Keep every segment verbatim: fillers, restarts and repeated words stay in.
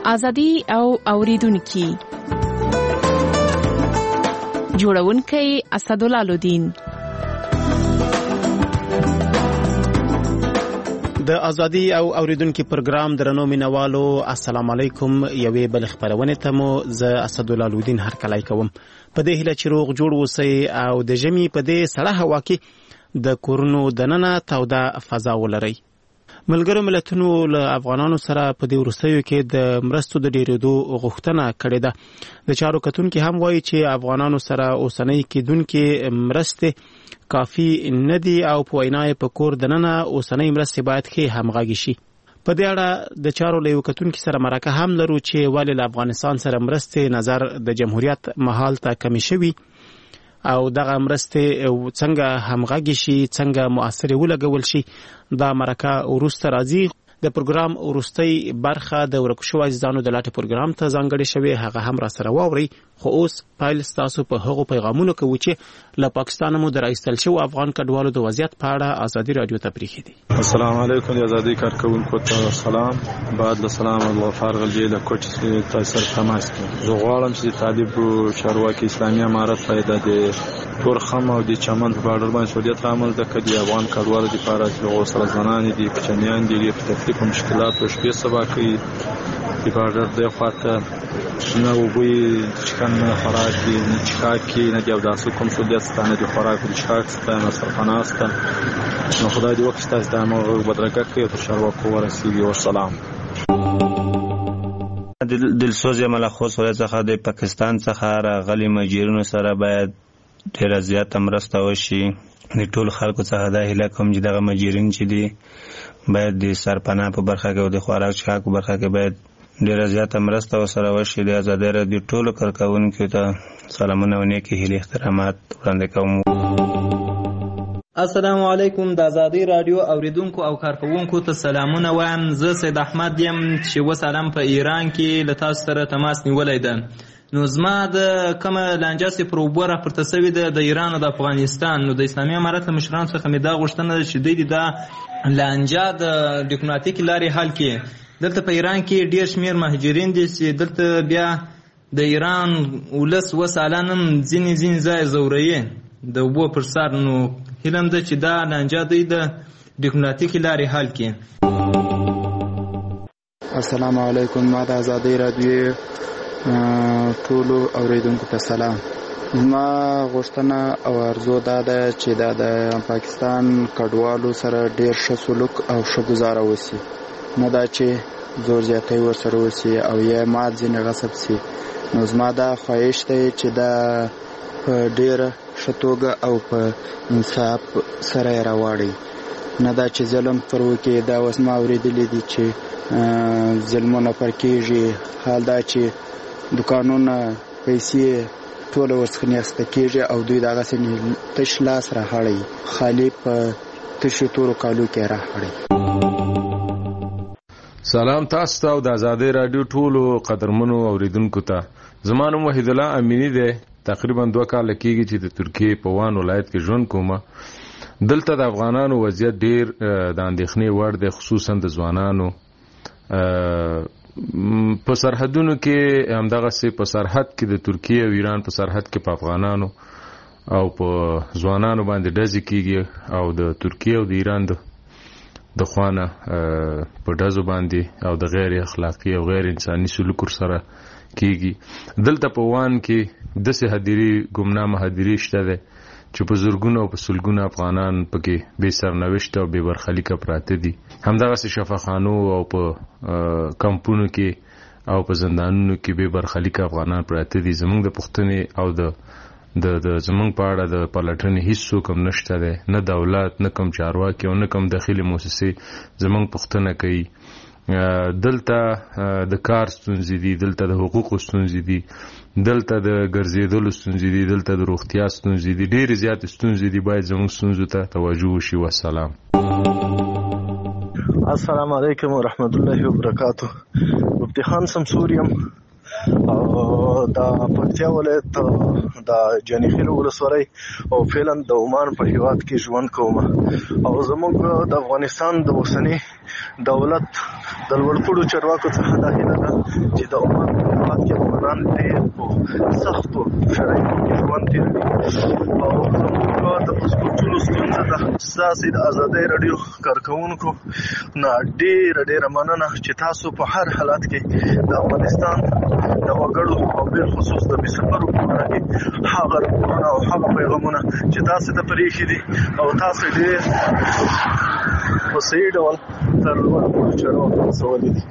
ازادي او اوریدونکو جوړونکي اسدالله لودین. د ازادي او اوریدونکو پروګرام درنو مینوالو السلام علیکم. یوې بل خبرونه ته مو ز اسدالله لودین هر کلای کوم. په دې هله چې روغ جوړ وسی او د جمی په دې سړه هوا کې د کورونو دننه توده فضا ولري. ملګرو ملتونو له افغانانو سره په دې ورستیو کې د مرستو د ډیرېدو غوښتنه کړې ده. د چارو کتونکو هم وایي چې افغانانو سره اوسنۍ کېدونکې مرستې کافي نه دي او په وینای په کور دننه اوسنۍ مرستې باید ښې همغږي شي. په دې اړه د چارو له کتونکو سره مرکه هم لرو چې ولې له افغانستان سره مرستې نظر د جمهوریت مهال ته کمی شوي او دغه مرستې څنګه همغږي شي، څنګه مؤثر ولګول شي. دا مرکه وروسته راځي. د پروګرام وروستۍ برخه د ورکو شوو عزیزانو د لاټې پروګرام ته ځانګړې شوې، هغه هم را سره واوري. خو اوس پایل ستاسو په هغو پیغامونو کې و چې له پاکستان مو د راایستل شوو افغان کډوالو د وضعیت په اړه ازادي رادیو ته پریښي دي. السلام علیکم. د ازادي کارکونکو ته سلام. بعد له سلام الله فارغ الجیل کوچ تاسو تماس کوي. زه غواړم چې طالب چارواکي اسلامي امارت پیدا دي تور خم او د چمن په اړه باندې سعودیت عمل د کدي افغان کډوالو لپاره چې غوسره زنان دي کوچنیان دي په تکلیف او مشکلات او شپې سبا کوي د بارډر د خاطر نه وبوي څنګه خوراکي نه چاکي نه د داسو کوم سعودیت ستانه د خوراک د چاک ستانه سرخناسته نو خدای دې وکړي تاسو د امر بدرګه کوي ته چارواکو ورسیږي. والسلام. دلسوز ملخص ولې څخه د پاکستان څخه راغلي مهاجرینو سره باید ډیره زیاته مرسته وشي. د ټول خلکو څخه دا هیله کوم چې دغه مهاجرین چې دي باید د سرپناه په برخه کې او د خوراک څښاک په برخه کې باید ډیره زیاته مرسته ورسره وشي. د ازادي رادیو ټولو کارکوونکو ته سلامونه او نیکې هیلې احترامات وړاندې کوم. السلام علیکم. د ازادي رادیو اوریدونکو او کارکوونکو ته سلامونه وایم. زه سید احمد یم چې وسلام په ایران کې له تاسو سره تماس نیولای ده. نو زما د کومه لانجه چې پر اوبو راپورته سوې ده د ایران او د افغانستان، نو د اسلامي امارت له مشرانو څخه مې دا غوښتنه ده چې دوی دا لانجه د ډیپلوماتیکې لارې حل کړي. دلته په ایران کې ډېر شمېر مهاجرین دي چې دلته بیا د ایران ولس اوس الان هم ځینې ځینې ځای ځوروي د اوبو پر سر. نو هیله م ده چې دا لانجه دوی د ډیپلوماتیکې لارې حل کړي. السلام علیکم. ما د ازادۍ رادیو ټولو اوریدونکو ته سلام. زما غوښتنه او ارزو دا ده چې دا د پاکستان کډوالو سره ډېر ښه سلوک او ښه ګزاره وسي، نه دا چې زور زیاتی ورسره وسي او یا مال ځینې غصب سي. نو زما دا خواهش دی چې دا په ډېره ښه توګه او په انصاف سره یې راواړئ، نه دا چې ظلم پر وکړي. دا اوس ما اورېدلي دي چې ظلمونه پر کېږي. حال دا چې دکانونه پیسې ټوله ورڅخه نیسته کېږي او دوی دغسې تش لاس راهړئ، خالي په تشو تورو کالو کې راهړئ. سلام تاسو ته او د ازادۍ رادیو ټولو قدرمنو اوریدونکو ته. زما نوم وحید الله امینی دی. تقریبا دوه کاله کېږي چې د ترکیې په وان ولایت کې ژوند کومه. دلته د افغانانو وضعیت ډېر د اندېښنې وړ دی، خصوصا د ځوانانو په سرحدونو کې. همدغسې په سرحد کې د ترکیې او ایران په سرحد کې په افغانانو او په ځوانانو باندې ډزې کېږي او د ترکیې او د ایران د خوانه په ډزو باندې او د غیر اخلاقي او غیر انساني سلوک سره کېږي. دلته په وان کې داسې هدیرې ګمنامه هدیرې شته دی چې په زرګونو او په سلګونو افغانان پکې بې سرنوشته او بې برخلیکه پراته دي. همدغسې شفاخانو او په کمپونو کې او په زندانونو کې بې برخلیکه افغانان پراته دي. زموږ د پوښتنې او د د زموږ په اړه د پلټنې هیڅ څوک هم نشته دی، نه دولت نه کوم چارواکي او نه کوم داخلي موسسې زموږ پوښتنه کوي. دلته د کار ستونزې دي، دلته د حقوقو ستونزې دي، دلته د ګرځېدلو ستونزې دي، دلته د روغتیا ستونزې دي، ډېرې زیاتې ستونزې دي. باید زموږ ستونزو ته توجه وشي. والسلام. السلام علیکم ورحمت الله وبرکاتو. مفتی خان سمسور یم او د پکتیا ولایت د جانیخیل ولسوالۍ او فعلا د عمان په هیواد کې ژوند کوم او زموږ د افغانستان د اوسنی دولت د لوړپوړو چارواکو څخه دا هیله ده چې د عمان په هېواد کې افغانان ډېر په سختو شرایطو کې ژوند تېروي او زموږ د پاسپورټونو ستونزه ده. ستاسې د ازادۍ راډیو کارکوونکو نه ډېره ډېره مننه چې تاسو په هر حالت کې د افغانستان د وګړو او بالخصوص د بېسفرو په اړه کې هغه راپورونه او هغه پیغامونه چې تاسو ته پرېښي دي او تاسو ډېر په صحیح ډول تر لوړپوړو چارواکو رسولي دي.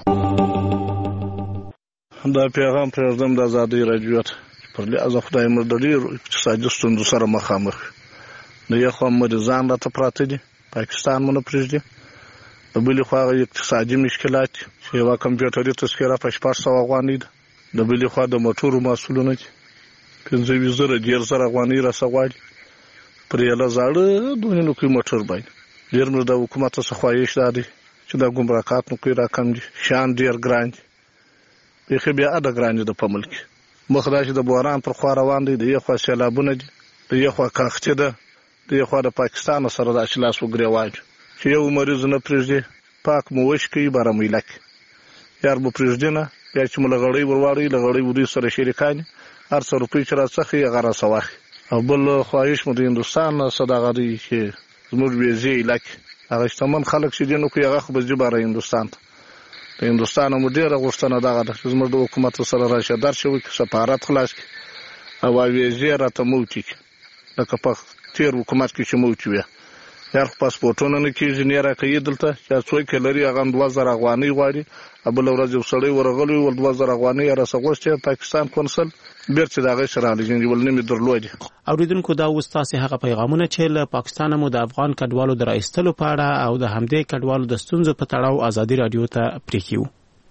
دا پیغام پرېږدم د ازادۍ راډیو ته پر لحاظ خدای مر د ډېرو اقتصادي ستونزو سره مخامخ د یو خوا مریضان راته پراته دي، پاکستان مو نه پرېږدي، د بلې خوا هغه اقتصادي مشکلات چې یوه کمپیوټري تذکره په شپږ سوه افغانۍ ده، د بلې خوا د موټرو محصولونه دي پنځه ویشت زره دېرش زره افغانۍ راڅه غواړي پر یوه زاړه دونې نوکۍ موټر باندې. ډېر مې د حکومت څخه خواهش دا دی چې دا ګمرکات نوکۍ راکم دي، شیان ډېر ګران دي، بیخي بیا اډه ګران دي د په ملک کې. مخ دا چې د بحران پر خوا روان دی، د یو خوا سیلابونه دي، د یو خوا کاختې ده، د یو خوا د پاکستان سره داسې لاس وګرېوان چې یو مریض نه پرېږدي، پاک مو وش کوي بارامویله کې یار به پرېږدي نه، بیا چې مو له غړۍ ور واړوي له غړۍ ور دوی سره شریکان دي، هر څه روپۍ چې راڅخي هغه راڅه واخلي. او بل خواهش مو د هندوستان نه څه دغه دی چې زموږ ویزې علاقې هغه شتمن خلک چې دي نو کوي هغه خو به ځي باره هندوستان ته. د هندوستان مو ډېره غوښتنه دغه ده چې زموږ د حکومت سره راشه درشه وکړي، سفارت خلاص کړي او ویزې راته موچي کړي لکه په تېر حکومت کې چې موچي وي. یار خو پاسپورټونه نه کېږي، نه یې راکوي دلته چې څوک یې لري هغه هم دوه زره افغانۍ غواړي، بله ورځ یو سړی ورغلی ول دوه زره افغانۍ یې راڅه غوښتې پاکستان کونسل بیرته د هغې سره رالیږي ول نه مې درلودې. اوریدونکو دا اوس تاسې هغه پیغامونه چې له پاکستانه مو د افغان کډوالو د راایستلو په اړه او د همدې کډوالو د ستونزو په تړاو ازادي راډیو ته پرېښي.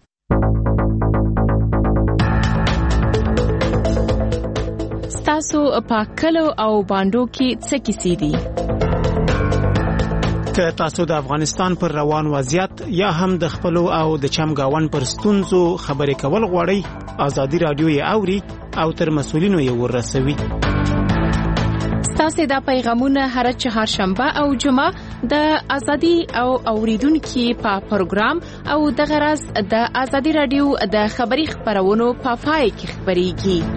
ستاسو په کلو او بانډو کې څه کیسې دي؟ که تاسو د افغانستان پر روان وضعیت یا هم د خپلو او د چمګاون پر ستونزو خبرې کول غواړئ، ازادي راډیو یې اوري او تر مسؤلینو یې ورسوي. ستاسو دا پیغامونه هر چهارشنبه او جمعه د ازادي او اوریدونکو په پروګرام او د غرض د ازادي راډیو د خبري خبرونو په پای کې خبريږي.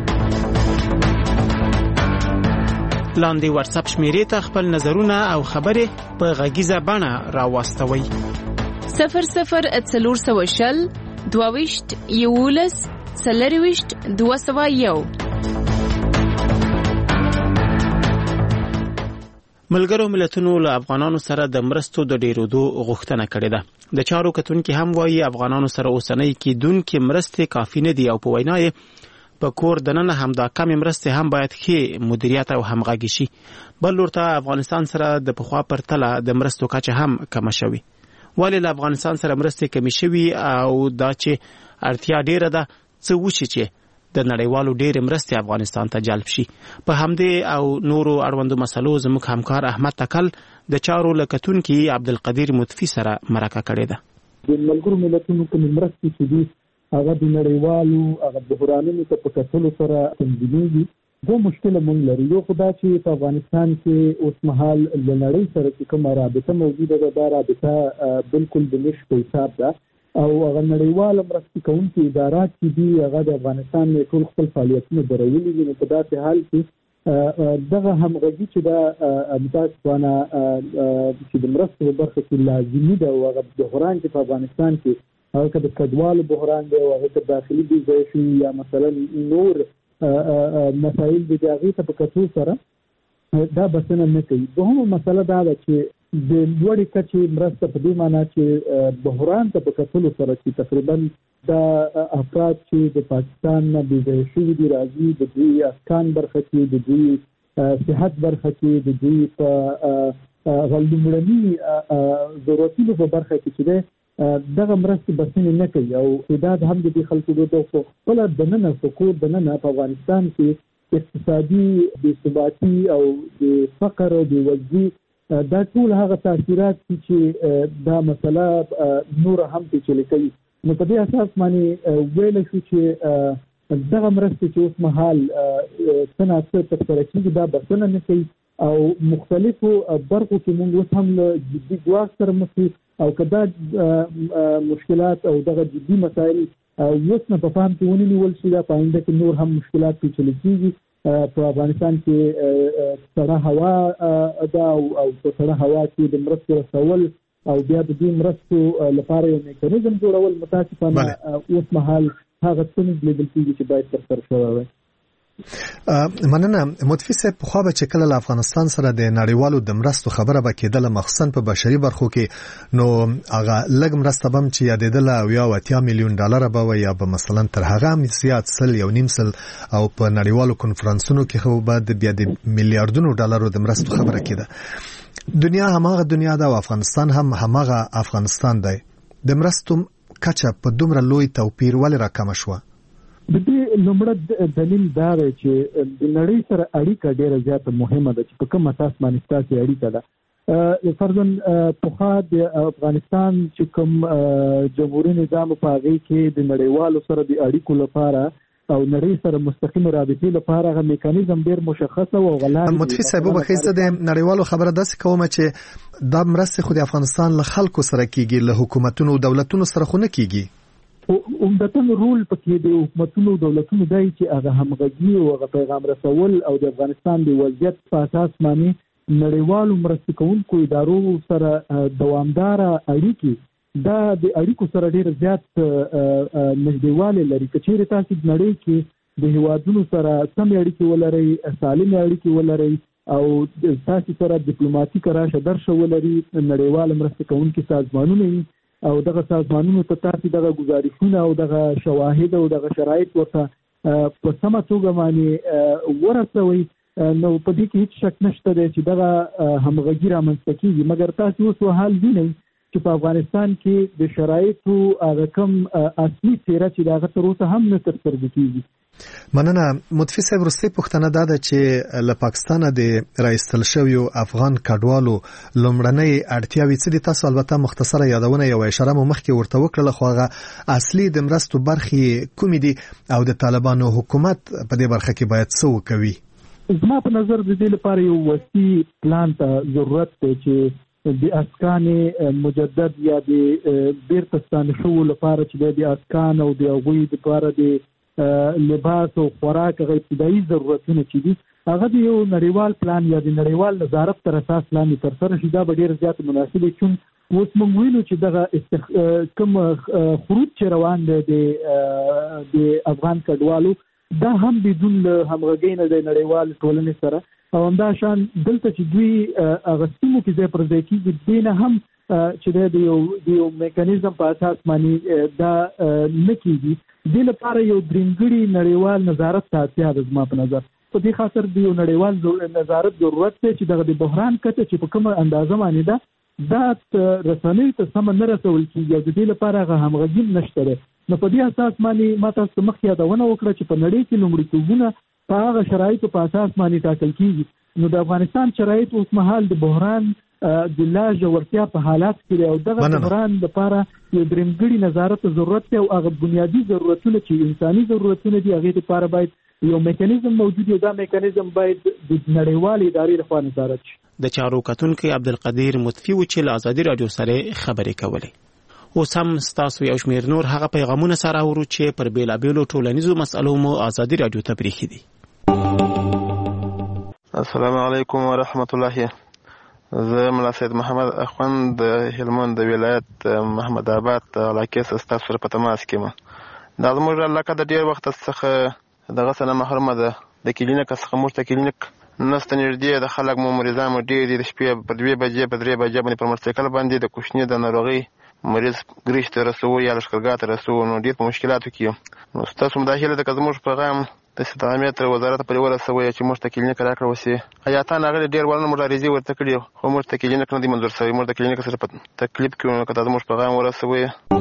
لاندې واتس اپ شمیرې ته خپل نظرونه او خبرې په غږیزه بڼه راواستوئ. صفر صفر څلور سوه شل دوه ویشت یولس څلرویشت دوه سوه یو. ملګرو ملتونو له افغانانو سره د مرستو د ډیرودو غوښتنه کړې ده. د چارو کتونکي هم وایي افغانانو سره اوسنۍ کېدونکې مرستې کافي نه دي او په وینا یې په کور دننه هم دا کمې مرستې هم باید ښې مدیریت او همغږي شي. بل لور ته افغانستان سره د پخوا پرتله د مرستو کچه هم کمه شوې. ولې له افغانستان سره مرستې کمې شوي او دا چې اړتیا ډیره ده څه وشي چې د نړیوالو ډېرې مرستې افغانستان ته جلب شي؟ په همدې او نورو اړوندو مسلو زموږ همکار احمد تکل د چارو له کتونکي عبدالقدیر مطفي سره مرکه کړې ده. د ملګرو ملتونو کومې مرستې چې دي هغه د نړیوالو هغه بحرانونو ته په کتلو سره تنظیمېږي. دوه مشکله مونږ لرو. یو خو دا چې په افغانستان کې اوس مهال له نړۍ سره چې کومه رابطه موجوده ده دا رابطه بالکل د نش په حساب ده او هغه نړیواله مرستې کوونکي ادارات چې دي هغه د افغانستان نه ټول خپل فعالیتونه درولي دي. نو په داسې حال کې دغه همغږي چې دا متاسفانه چې د مرستو په برخه کې لازمي ده او هغه بحران چې په افغانستان کې هغه که د کډوالو بحران دی او هغه که داخلي بیځایشي یا مثلا نور مسایل دي د هغې ته په کتو سره دا بسنه نه کوي. دوهمه مسله دا ده چې د لوړې کچې مرسته په دې معنا چې بحران ته په کتلو سره چې تقریبا دا افراد چې د پاکستان نه بیځایه شوي دي راځي د دوی اسکان برخه کې د دوی صحت برخه کې د دوی په لومړني ضرورتونو په برخه کې چې دی دغه مرستې بسنې نه کوي او تعداد هم د دې خلکو د خپله دننه په کور دننه په افغانستان کې اقتصادي بېثباتي او د فقر او بېوزلي دا ټول هغه تاثیرات دي چې دا مسله نور هم پیچلې کوي. نو په دې اساس باندې ویلی شو چې دغه مرستې چې اوس مهال څه ناڅه ترسره کېږي دا بسنه نه کوي او مختلفو برخو کې موږ اوس هم له جدي ګواښ سره مخ یو او کدا مشکلات او دغه جدي مسایل اوس نه په فهم کې ونیول شي دا پاینده کې نور هم مشکلات پیچلي کیږي په افغانستان کې سړه هوا دا او په سړه هوا کې د مرستو رسول او بیا د دې مرستو لپاره یو میکانیزم جوړول متاسفانه اوس مهال هغه څه لیدل کیږي چې باید ترسره شوی وي. مننه متفي صاحب په خو به چې کله له افغانستان سره د نړیوالو د مرستو خبره به کېدله مخصوصا په بشري برخو کې نو هغه لږ مرسته بم چې یادېدله او یا اتیا میلیون ډالر به وي یا به مثلا تر هغه هم زیات سل یو نیم سل او په نړیوالو کنفرانسونو کې خو به د بیا د میلیارډونو ډالرو د مرستو خبره کېده. دنیا هماغه دنیا ده او افغانستان هم هماغه افغانستان دی. د مرستو کچه په دومره لوی توپیر ولې راکمه شوه؟ د دې لومړی دلیل دا دی چې د نړۍ سره اړیکه ډېره زیاته مهمه ده چې په کوم اساس باندې ستاسې اړیکه ده. فرضاً پخوا د افغانستان چې کوم جمهوري نظام په هغې کې د نړیوالو سره د اړیکو لپاره او نړۍ سره مستقیم رابطې لپاره هغه میکانیزم ډېر مشخص او غلط. متفي صاحب وبخښئ زه د نړیوالو خبره داسې کوم چې دا مرستې خو د افغانستان له خلکو سره کېږي له حکومتونو او دولتونو سره خو نه کېږي. عمدتاً رول پکې د حکومتونو او دولتونو دی چې هغه همغږي او هغه پیغام رسول او د افغانستان د وضعیت په اساس باندې نړیوالو مرستې کوونکو ادارو سره دوامداره اړیکې دا د اړیکو سره ډېر زیات نږدېوالی لري. که چیرې تاسو د نړۍ کې د هیوادونو سره سمې اړیکې ولرئ سالمې اړیکې ولرئ او تاسو سره ډیپلوماټیک راشه درشه ولري نړیوال مرستې کوونکي سازمانونه وي او دغه سازمانونو ته تاسو دغه گزارشونه او دغه شواهد او دغه شرایط ورته په سمه توګه باندې ورسوي نو په دې کې هیڅ شک نشته دی چې دغه همغږي رامنځته کېږي. مګر تاسو اوس وحال وینئ چې په افغانستان کې د شرایطو هغه کوم اصلي څېره چې د هغه تر اوسه هم نه ترسترګو کېږي. مننه متفي صاحب وروستۍ پوښتنه دا ده چې له پاکستانه د راایستل شویو افغان کډوالو لومړنۍ اړتیاوې څه دي؟ تاسو البته مختصره یادونه یو اشاره مو مخکې ورته وکړله خو هغه اصلي د مرستو برخې کومې دي او د طالبانو حکومت په دې برخه کې باید څه وکوي؟ زما په نظر د دې لپاره یو وسیع پلان ته ضرورت دی چې د اسکان مجدد یا د بیرته ستانه شوو لپاره چې د اسکان او د هغوی لپاره د لباس او خوراک هغه ابتدایي ضرورتونه چې دي هغه د یو نړیوال پلان یا د نړیوال نظارت تر اساس لاندې ترسره شي دا به ډېر زیات مناسب وي. چون اوس موږ وینو چې دغه استخ... کوم خروج چې روان دی د د افغان کډوالو دا هم بدون همغږۍ نه د نړیوال ټولنې سره او همدا شان دلته چې دوی هغه سیمو کې ځای پر ځای کېږي دې نه هم چې د یو د یو میکانیزم په اساس باندې دا نه کېږي. دې لپاره یو درېمګړي نړیوال نظارت ته اړتیا ده. زما په نظر په دې خاطر د یو نړیوال نظارت ضرورت دی چې دغه د بحران کچه چې په کومه اندازه باندې ده دا رسنیو ته سمه نه رسول کېږي او د دې لپاره هغه همغږي نشته دی. نو په دې اساس باندې ما تاسو ته مخکې یادونه وکړه چې په نړۍ کې لومړیتوبونه په هغه شرایطو په اساس باندې ټاکل کېږي. نو د افغانستان شرایط اوس مهال د بحران د لا ژورتیا په حالات کې او دغه بحران لپاره یو درېمګړي نظارت ضرورت دی او هغه بنیادي ضرورتونه چې انساني ضرورتونه دي هغې لپاره باید یو میکانیزم موجود وي. دا میکانیزم باید د نړیوالې ادارې لخوا نظارت شي. د چارو کتونکي عبدالقدیر مطفي و چې له ازادي راډیو سره خبرې کولې. اوس هم ستاسو یو شمېر نور هغه پیغامونه سره اورو چې پر بېلابېلو ټولنیزو مسألو مو ازادي راډیو ته پرېښي دي. السلام علیکم ورحمت الله. زه ملا سید محمد اخوند د هلمند د ولایت محمد آباد علاقې څخه ستاسو سره په تماس کې یم. دا زموږ علاقه د ډېر وخت څخه دغه څه نه محرومه ده. د کلینیک څخه موږ ته کلینیک نسته نږدې د خلک مو مریضان مو ډېر دي. د شپې په دوې بجې په درې بجې باندې پر موټرسایکل باندې د کوچني د ناروغۍ مریض ګریش ته رسوو یا لښکرګاه ته رسوو نو ډېر په مشکلاتو کې یم. نو ستاسو مداخله ده که زموږ پیغام د استعامت وزارت پرې ورسوي چې موږ ته کلینیک راکړه وسي. حیاتان هغه ډېر ورنه موږ عریضې ورته کړي خو موږ ته کلینیک نه دی منظور شوی. موږ د کلینیک سره په تکلیف کې نو که زموږ پیغام ورسوي.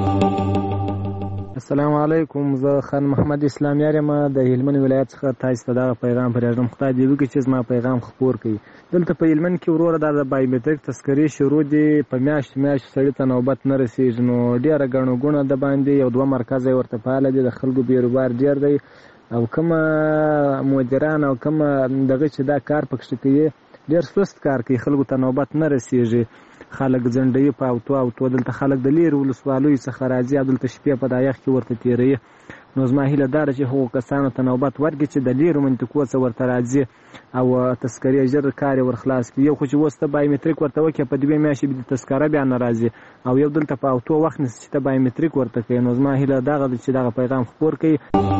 السلام علیکم. زه خان محمد اسلام یار یم د هلمند ولایت څخه. تاسو ته دا پیغام پرېږدم خدای دې وکړي چې زما پیغام خپور کړي. دلته په هلمند کې وروره دا د بایومټریک تذکرې شروع دي. په میاشت میاشت سړي ته نوبت نه رسېږي نو ډېره ګڼه ګوڼه د باندې یو دوه مرکز یې ورته فعاله دي. د خلکو بیروبار ډېر دی او کومه مدیران او کومه دغه چې دا کار پکښې کوي ډېر سست کار کوي. خلکو ته نوبت نه رسېږي خلک ځنډوي په اوتو اوتو. دلته خلک د لیرې ولسوالیو څخه راځي او دلته شپې په دا یخ کې ورته تېروي. نو زما هیله دا ده چې هغو کسانو ته نوبت ورکړي چې د لیرو منطقو څخه ورته راځي او تذکرې ژر کار یې ورخلاص کړي. یو خو چې اوس ته بایومټریک ورته وکړې په دوې میاشتې به د تذکره بیا نه راځي او یو دلته په اوتو وخت نیسي چې ته بایومټریک ورته کوې. نو زما هیله دغه ده چې دغه پیغام خپور کړي.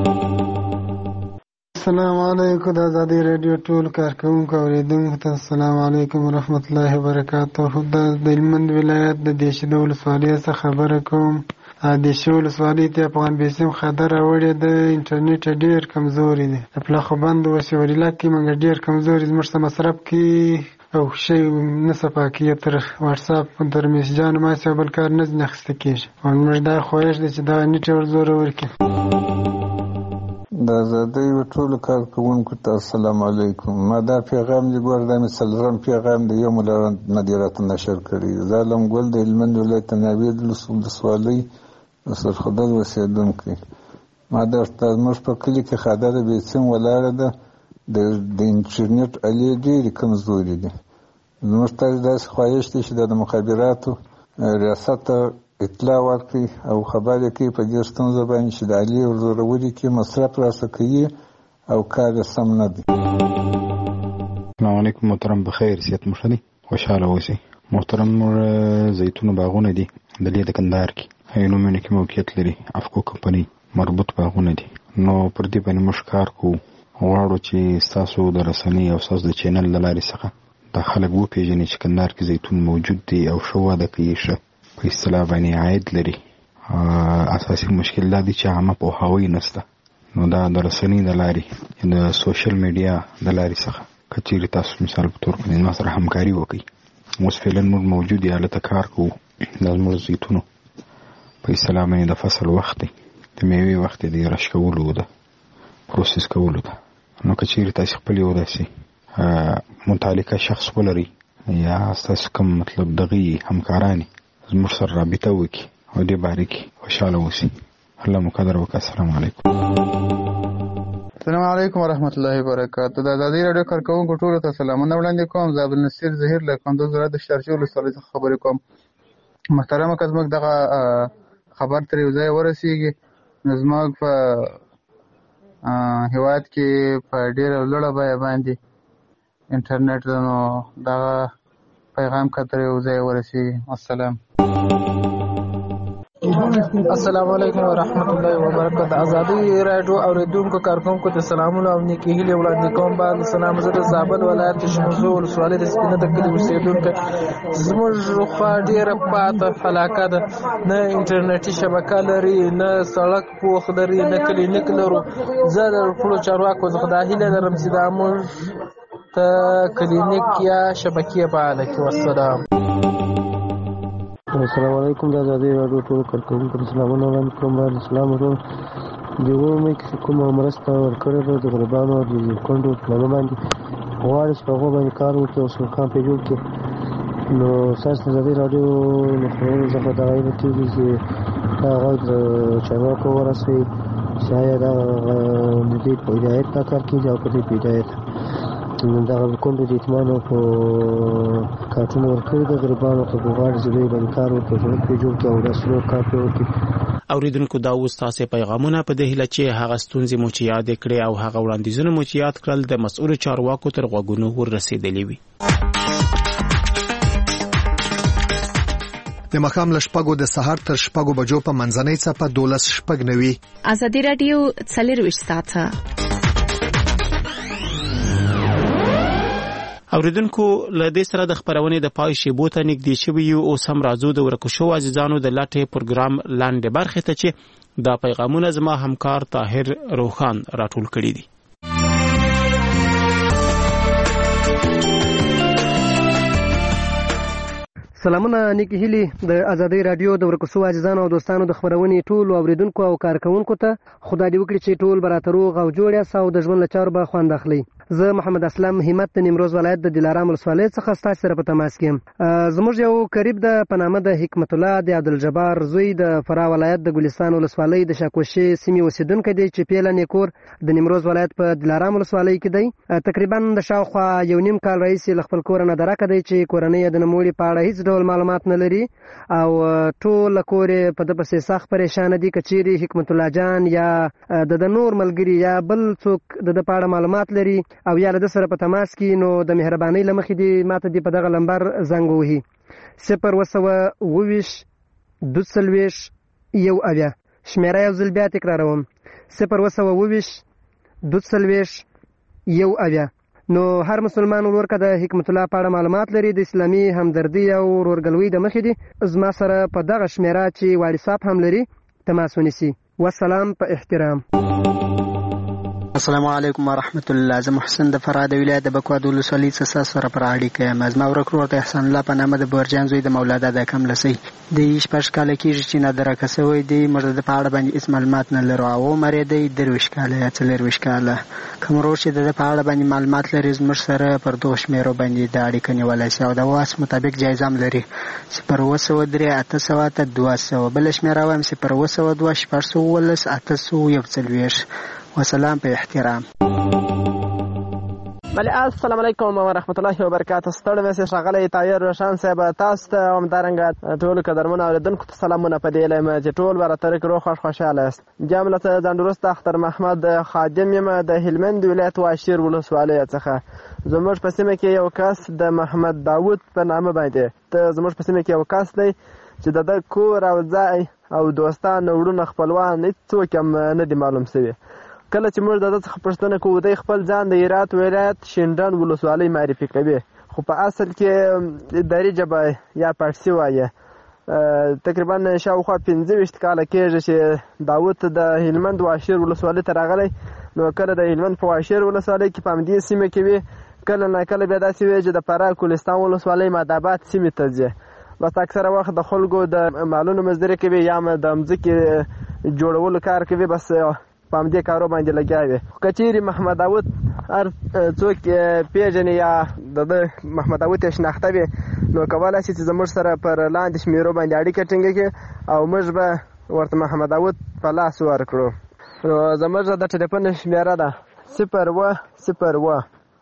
السلام علیکم د ازادي رادیو ټول کارکوونکو اوریدونکو ته السلام علیکم ورحمت الله وبرکاته. د هلمند ولایت د دیشې د ولسوالۍ څخه خبره کوم. د دیشې ولسوالۍ ته افغان بیسیم خطر راوړی د انټرنیټ ډېر کمزوري دی. د پلاخوبند وسې ولیلا کې موږ ډېر کمزوري زموږ څه مصرف کې او شی نه صفا کېږي. تر واټساپ تر میسجانو ماسې او بل کار نه ځینې اخیسته کېږي. او زموږ دا خواهش دی چې دا نیټ ور زوره ورکړي. د ازادۍ ټولو کارکوونکو ته السلام علیکم. ما دا پیغام دی ګور دا مې څلورم پیغام دی یو مو نه دی راته نشر کړی. زه علم ګل د هلمند ولایت ناوید ولسوالۍ د سرخدل اوسېدونکی. ما درته زموږ په کلي کې خادره بیسیم ولاړه ده. د انټرنیټ الې ډېرې کمزوري دي. زموږ ته داسې خواهش دی چې د مخابراتو ریاست اطلاع ورکړي او خبر یې کوي په دې ستونزه باندې چې د الې ورزورولي کې مصرف راسه کوي او کار یې سم نه دی. السلام علیکم محترم. بخیر صحت مو ښه دی؟ خوشحاله اوسئ. محترم موږ زیتونو باغونه دي د لې د کندهار کې عینومېنه کې موقعیت لري. افکو کمپنۍ مربوط باغونه دي. نو پر دې باندې موږ کار کوو. غواړو چې ستاسو د رسنۍ او ستاسو د چینل له لارې څخه دا خلک وپېژني چې کندهار کې زیتون موجود دی او ښه وده کوي، ښه په اصطلاح باندې عاید لري. اساسي مشکل دا دی چې عامه پوهاوی نشته. نو دا د رسنۍ د لارې د سوشل میډیا د لارې څخه که چیرې تاسو مثال په تور باندې ما سره همکاري وکړئ. اوس فعلا موږ موجود یې هلته کار کوو. دا زموږ زیتونو په اصطلاح باندې د فصل وخت دی، د میوې وخت دی، د رش کولو ده، پروسس کولو ده. نو که چیرې تاسو خپل یو داسې متعلقه شخص ولرئ یا ستاسو کوم مطلب دغه همکارانی زموږ سره رابطه وکړي او دې باره کې خوشحاله اوسئ. الله مو قدر وکړه. السلام علیکم. السلام علیکم ورحمت الله وبرکاته. د ازادي رادیو کارکوونکو ټولو ته سلامونه وړاندې کوم. زه عبدالنصیر ظهیر له کندوز ولایت د شارجې ولسوالۍ څخه خبرې کوم. محترمه که زموږ دغه خبر تر یو ځای ورسېږي نو زموږ په هېواد کې په ډېره لوړه بیه باندې انټرنیټ ده، نو دغه پیغام که تر یو ځای ورسېږي. السلام السلام علیکم ورحمت الله وبرکاته. ازادي رادیو اوریدونکو کارکونکو ته سلامونه او نیکې هیلې وړاندې کوم. بعد سلام زه د زابل ولایت د شموزو ولسوالۍ د سپینه د کلي اوسېدونکی. زموږ خوا ډېره پاته علاقه ده، نه انټرنیټي شبکه لري، نه سړک پوخ لري، نه کلینیک لرو. زه د ټولو چارواکو څخه دا هیله لرم چې دا موږ ته کلینیک یا شبکې فعاله کړي. والسلام. السلام علیکم. د ازادي رادیو ټول کارکوونکو ته سلامونه وړاندې کوم. باید اسلام ورو د اومې کې کومه مرسته ورکړې ده د غریبانو او د کونډو پلانو باندې غواړي چې په هغو باندې کار وکړي او سرکان پرې جوړ کړي. نو ستاسو د ازادي رادیو له خبرونو څخه دا غوښتنه کېږي چې دا غږ د چارواکو ورسوي چې آیا دا د دې په هدایت دا کار کېږي او که دې په هدایت دغه کونډو د یتیمانو په کارټونه ورکړي د غریبانو ته غواړي چې دوی باندې کار وکړي، سړک پرې جوړ کړي او داسې نور کار پرې وکړي. اوریدونکو دا اوس تاسې پیغامونه په دې هیله چې هغه ستونزې مو چې یادې کړې او هغه وړاندیزونه مو چې یاد کړل د مسؤلو چارواکو تر غوږونو ورسېدلي وي. د ماښام له شپږو د سهار تر شپږو بجو په منځنۍ څپه دولس شپږ نوي. ازادي رادیو څلرویشت ساعته. اوریدونکو له دې سره د خبرونې د پای شیبو ته نږدې شوي یو. اوس هم راځو د ورکو شوو عزیزانو د لټې پروګرام لاندې برخې ته چې دا پیغامونه زما همکار طاهر روخان راټول کړي دي. سلامونه نیکې هیلې د ازادي رادیو د ورکو شوو عزیزانو او دوستانو د خبرونې ټولو اوریدونکو او کارکوونکو ته خدای دې وکړي چې ټول به راته روغ او جوړ یاست او د ژوند له چارو به خوند اخلئ. زه محمد اسلم همت د نیمروز ولایت د دلارام ولسوالۍ څخه ستاسو سره په تماس کې یم. زموږ یو قریب د په نامه د حکمت الله د عبدالجبار زوی د فراه ولایت د ګلستان ولسوالۍ د شاکوشي سیمې اوسیدونکی دی چې پیله نیکور د نیمروز ولایت په دلارام ولسوالۍ کې دی. تقریبا د شاوخوا یو نیم کال راهیسې له خپل کوره نه درکه دی چې کورنۍ یې د نوموړي په اړه هیڅ ډول معلومات نه لري او ټول کور یې په ده پسې سخت پریشانه دي. که چیرې حکمت الله جان یا د د نور ملګري یا بل څوک د ده په اړه معلومات لري او یا له ده سره په تماس کې، نو د مهربانۍ له مخې دې ماته دې په دغه لمبر زنګ ووهي: صفر اوه سوه اوه ویشت دوه څلوېښت یو اویا. شمېره یو ځل بیا تکراروم: صفر اوه سوه اوه ویشت دوه څلوېښت یو اویا. نو هر مسلمان ورور که د حکمت الله په اړه معلومات لري د اسلامي همدردي او ورورګلوۍ د مخې دي زما سره په دغه شمېره چې واټساپ هم لري تماس ونیسي. والسلام په احترام. السلام علیکم ورحمت الله. زه محسن د فراه د ولایت د بکواد ولسوالۍ څخه ستاسو سره پر اړیکه یم. زما ورک ورور د احسان الله په نامه د بورجان زوی د مولادا د کم لسی دی شپږ کاله کېږي چې نادرکه سوی دی. موږ د په اړه باندې هېڅ معلومات نه لرو. او عمر یې دی درویشت کاله یا څلېرویشت کاله. کوم ورور چې د ده په اړه باندې معلومات لري زموږ سره پر دغو شمېرو باندې د اړیکه نیولی شي او د واس مطابق جایزه هم لري: صفر اوه سوه درې اته سوه اته دوه سوه. بله شمېره وایم: صفر اوه سوه دوه شپږ سوه اوولس اته سوه یو څلوېښت. وسلام په احترام. بله السلام علیکم ورحمت الله وبرکاته. ستړی مې ښاغلی طاهر روشن صاحب تاسو ته همدارنګه ټولو قدرمنو اورېدونکو ته سلامونه په دې یم چې ټول به راته روغ خوښ خوشحاله یاست. بیا هم له ځان وروسته اختر محمد خادم یم د هلمند ولایت واشیر ولسوالۍ څخه. زموږ په سیمه کې یو کس د محمد داود په نامه باندې ته زموږ په سیمه کې یو کس دی چې د ده کور او ځای او دوستان وروڼه خپلوان هېڅوک هم نه دي معلوم شوي. کله چې موږ د ده څخه پوښتنه کوو دی خپل ځان د هرات ولایت شینډنډ ولسوالۍ معرفي کوي، خو په اصل کې دري ژبه یا پارسي وایي. تقریبا شاوخوا پنځه ویشت کاله کېږي چې داود د هلمند واشیر ولسوالۍ ته راغلی. نو کله د هلمند په واشیر ولسوالۍ کې په همدې سیمه کې وي، کله نه کله بیا داسې وي چې د فراه ګلستان ولسوالۍ ماداباد سیمې ته ځي. بس اکثره وخت د خلکو د مالونو مزدوري کوي یا د مځکې جوړولو کار کوي، بس په همدې کارو باندې لګیا وي. که چیرې محمد داود هر څوک پیژني یا د ده محمد داود یې شناخته وي نو کولی شي چې زموږ سره پر لاندې شمېرو باندې اړیکه ټینګه کړي او موږ به ورته محمد داود په لاس ورکړو. نو زموږ د ټلیفون شمېره ده صفر اوه صفر اوه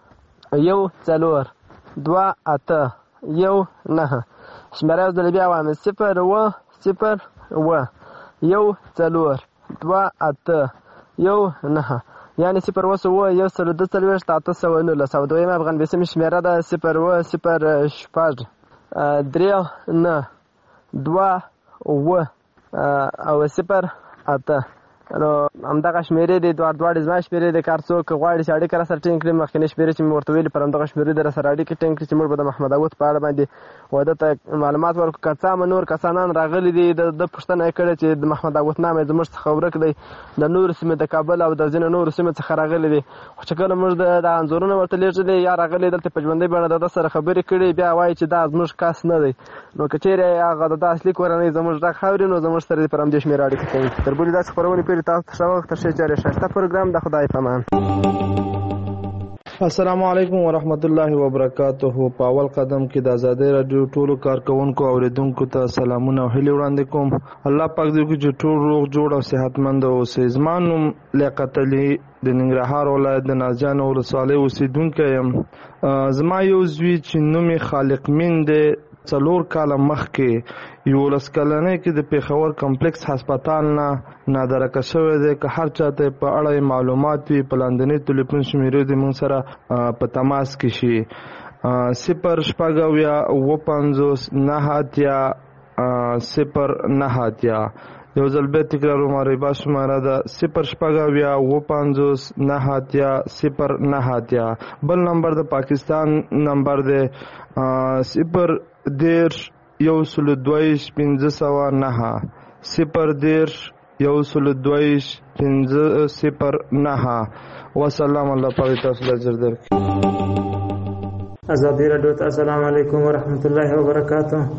یو څلور دوه اته یو نهه. شمېره یو ځل بیا وایم: صفر اوه صفر اوه یو څلور دوه اته یو نهه. یعنې صفر اوه سوه یو سل دوه څلوېښت اته سوه نولس. او دویمه افغان بیسیمې شمېره ده صفر اوه صفر شپږ درې نه دوه اوه او صفر اته. نو همدغه شمېرې دي دواړه دواړې زما شمېرې دي. که هر څوک غواړي چې اړیکه راسره ټینګ کړي مخکینۍ شمېرې چې مې ورته ویلي پر همدغه شمېرې دي راسره اړیکې ټینګ کړي چې موږ به د محمد داود په اړه باندې واده ته معلومات ورکړو. که څه هم نور کسانان راغلي دي د ده پوښتنه یې کړې چې د محمد داود نام یې زموږ څخه ورک دی، د نورو سیمې د کابل او د ځینو نورو سیمو څخه راغلي دي. خو چې کله موږ د انځورونه ورته لیږلي یا راغلي دلته په ژوندۍ بڼه د ده سره خبرې کړي بیا وایي چې دا زموږ کس نه دی. نو که چیرې هغه د ده اصلي کورنۍ زموږ غږ اوري نو زموږ سره دې پر همدې شمېره اړیکه کوي. تر بلې داسې خپرونې پورې تاسو ته ښه وخت تر ښې چارې ښایسته پروګرام د خدای په امان. السلام علیکم ورحمت الله وبرکاته. په اول قدم کې د آزادۍ راډیو ټولو کارکونکو اوریدونکو ته سلامونه او هیلې وړاندې کوم. الله پاک دې وکړي چې ټول روغ جوړ او صحتمند اوسئ. زما نوم لیاقت علي د ننګرهار ولایت د نازجان ولسوالۍ اوسېدونکی یم. زما یو زوی چې نوم یې خالق مین دی څلور کاله مخکې یولس کلنۍ کې د پېښور کمپلیکس هسپتال نه نادرکه شوی دی. که هر چاته په اړه معلومات وي په لاندنۍ ټلیفون شمېرې دې موږ سره په تماس کې شي: صفر شپږ اویا اوه پنځوس نهه اتیا صفر نهه اتیا. یو ځل بیا تکراروم عربا شماره ده صفر شپږ اویا اوه پنځوس نهه اتیا صفر نهه اتیا. بل نمبر د پاکستان نمبر دی صفر دېرش یو سلو دوهویشت پنځه سوه نهه صفر دېرش یو سلو دوهویشت پنځه صفر نهه. وسلام. الله پاک تاسو له اجر درکړي. ازادي راډیو ته السلام علیکم ورحمت الله وبرکاته.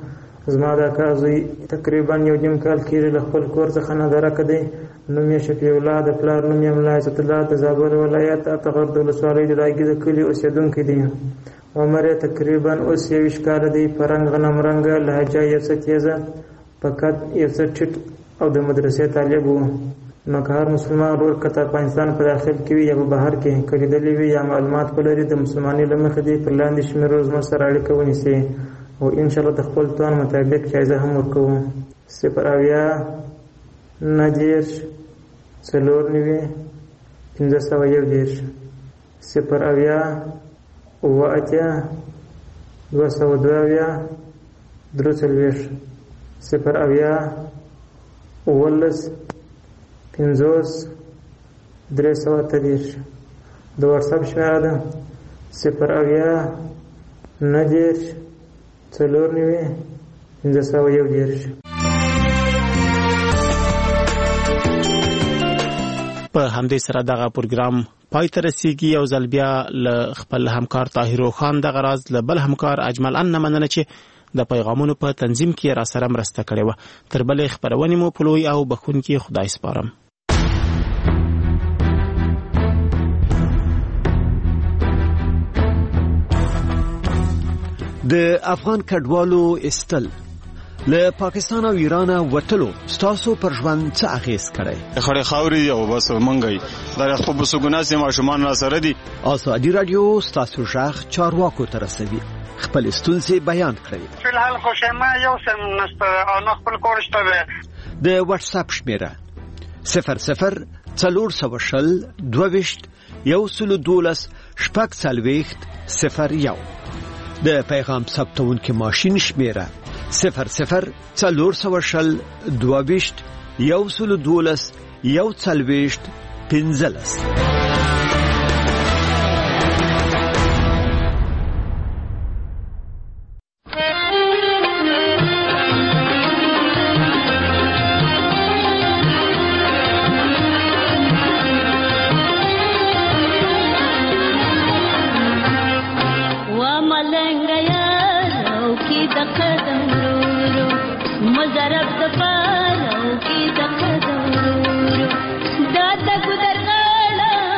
زما د اکا زوی تقریبا یو نیم کال کېږي له خپل کور څخه نادرکه دی. نوم یې شفیع الله، د پلار نوم یې ملا عزت الله، د زابل ولایت اتغر د ولسوالۍ د داګیزه کلي اوسېدونکی دی. عمر یې تقریبا اوس یویشت کاله دی. په رنګ غنم رنګه، لهجه یې څه تیزه، په قد یې څه ټیټ او د مدرسې طالب و. نو که هر مسلمان ورور که د افغانستان په داخل کې وي یا په بهر کې که لیدلی وي یا معلومات ولري، د مسلمانۍ له مخې دې پر لاندې شمېرو زموږ سره اړیکه ونیسي او انشاءالله د خپل توان مطابق جایزه هم ورکوو. صفر اویا نهه دېرش څلور نوي پنځه سوه یو دېرش صفر اویا اووه اتیا دوه سوه دوه اویا درې څلوېښت صفر اویا اوولس پنځوس درې سوه اته دېرش. د واتساپ شمېره ده صفر اویا نهه دېرش څلور نوي پنځه سوه یو دېرش. په همدې سره دغه پروګرام پای ته رسیږي. یو ځل بیا له خپل همکار طاهر خان دغه راز له بل همکار اجمل ان مننه چې د پیغامونو په تنظیم کې را سره مرسته کړې وه. تر بلې خپرونې مو په لوی او بخښونکي خدای سپارم. د افغان کډوالو استل له پاکستان او ایران وټلو ستاسو پر ژوند څه اغیز کړی؟ خړې خاوري او بس منګي دا خپل بسګوناس ما شومان را سره دي. ازادي رادیو ستاسو ژغ چارواکو ته رسوي، خپل ستونزې بیان کړئ. فلحال خو شمه یو سم نشته او نه خپل کورشته ده. د واتس اپ شمیره صفر صفر څلور سوه شل دوه ویشت یو سلو دولس شپږ څلوېښت صفر یو. د پیغام ثبتونکي ماشین شمیره صفر صفر څلور سوه شل دوه ویشت یو سلو دولس یو څلوېښت پنځلس. دا د ګدر غاړه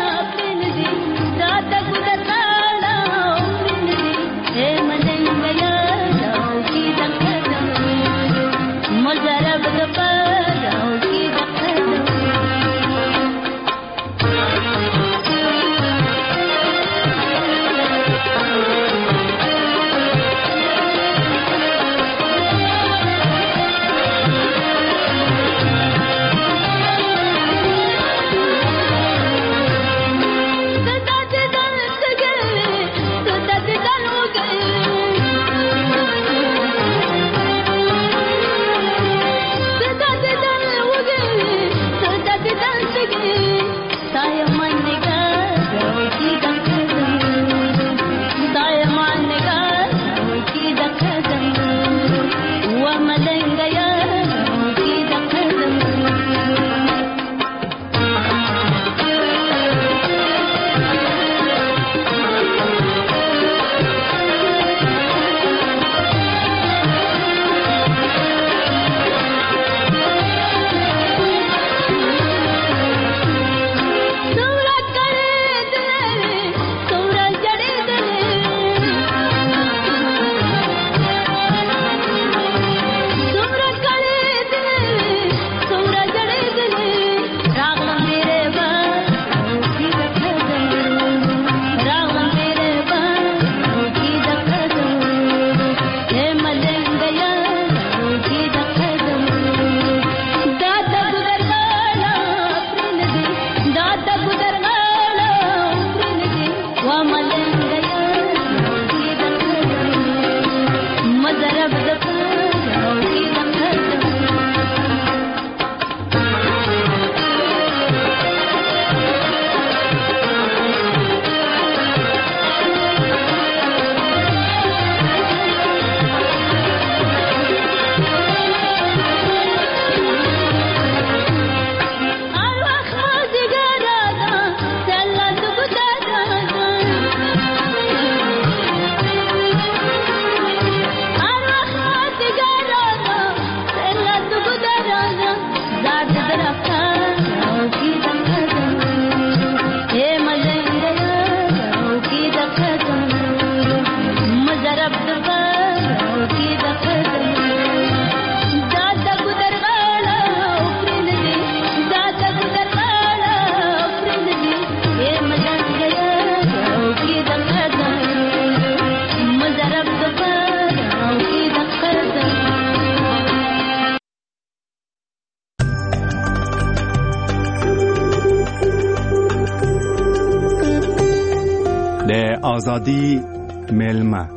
ازادي میلمه.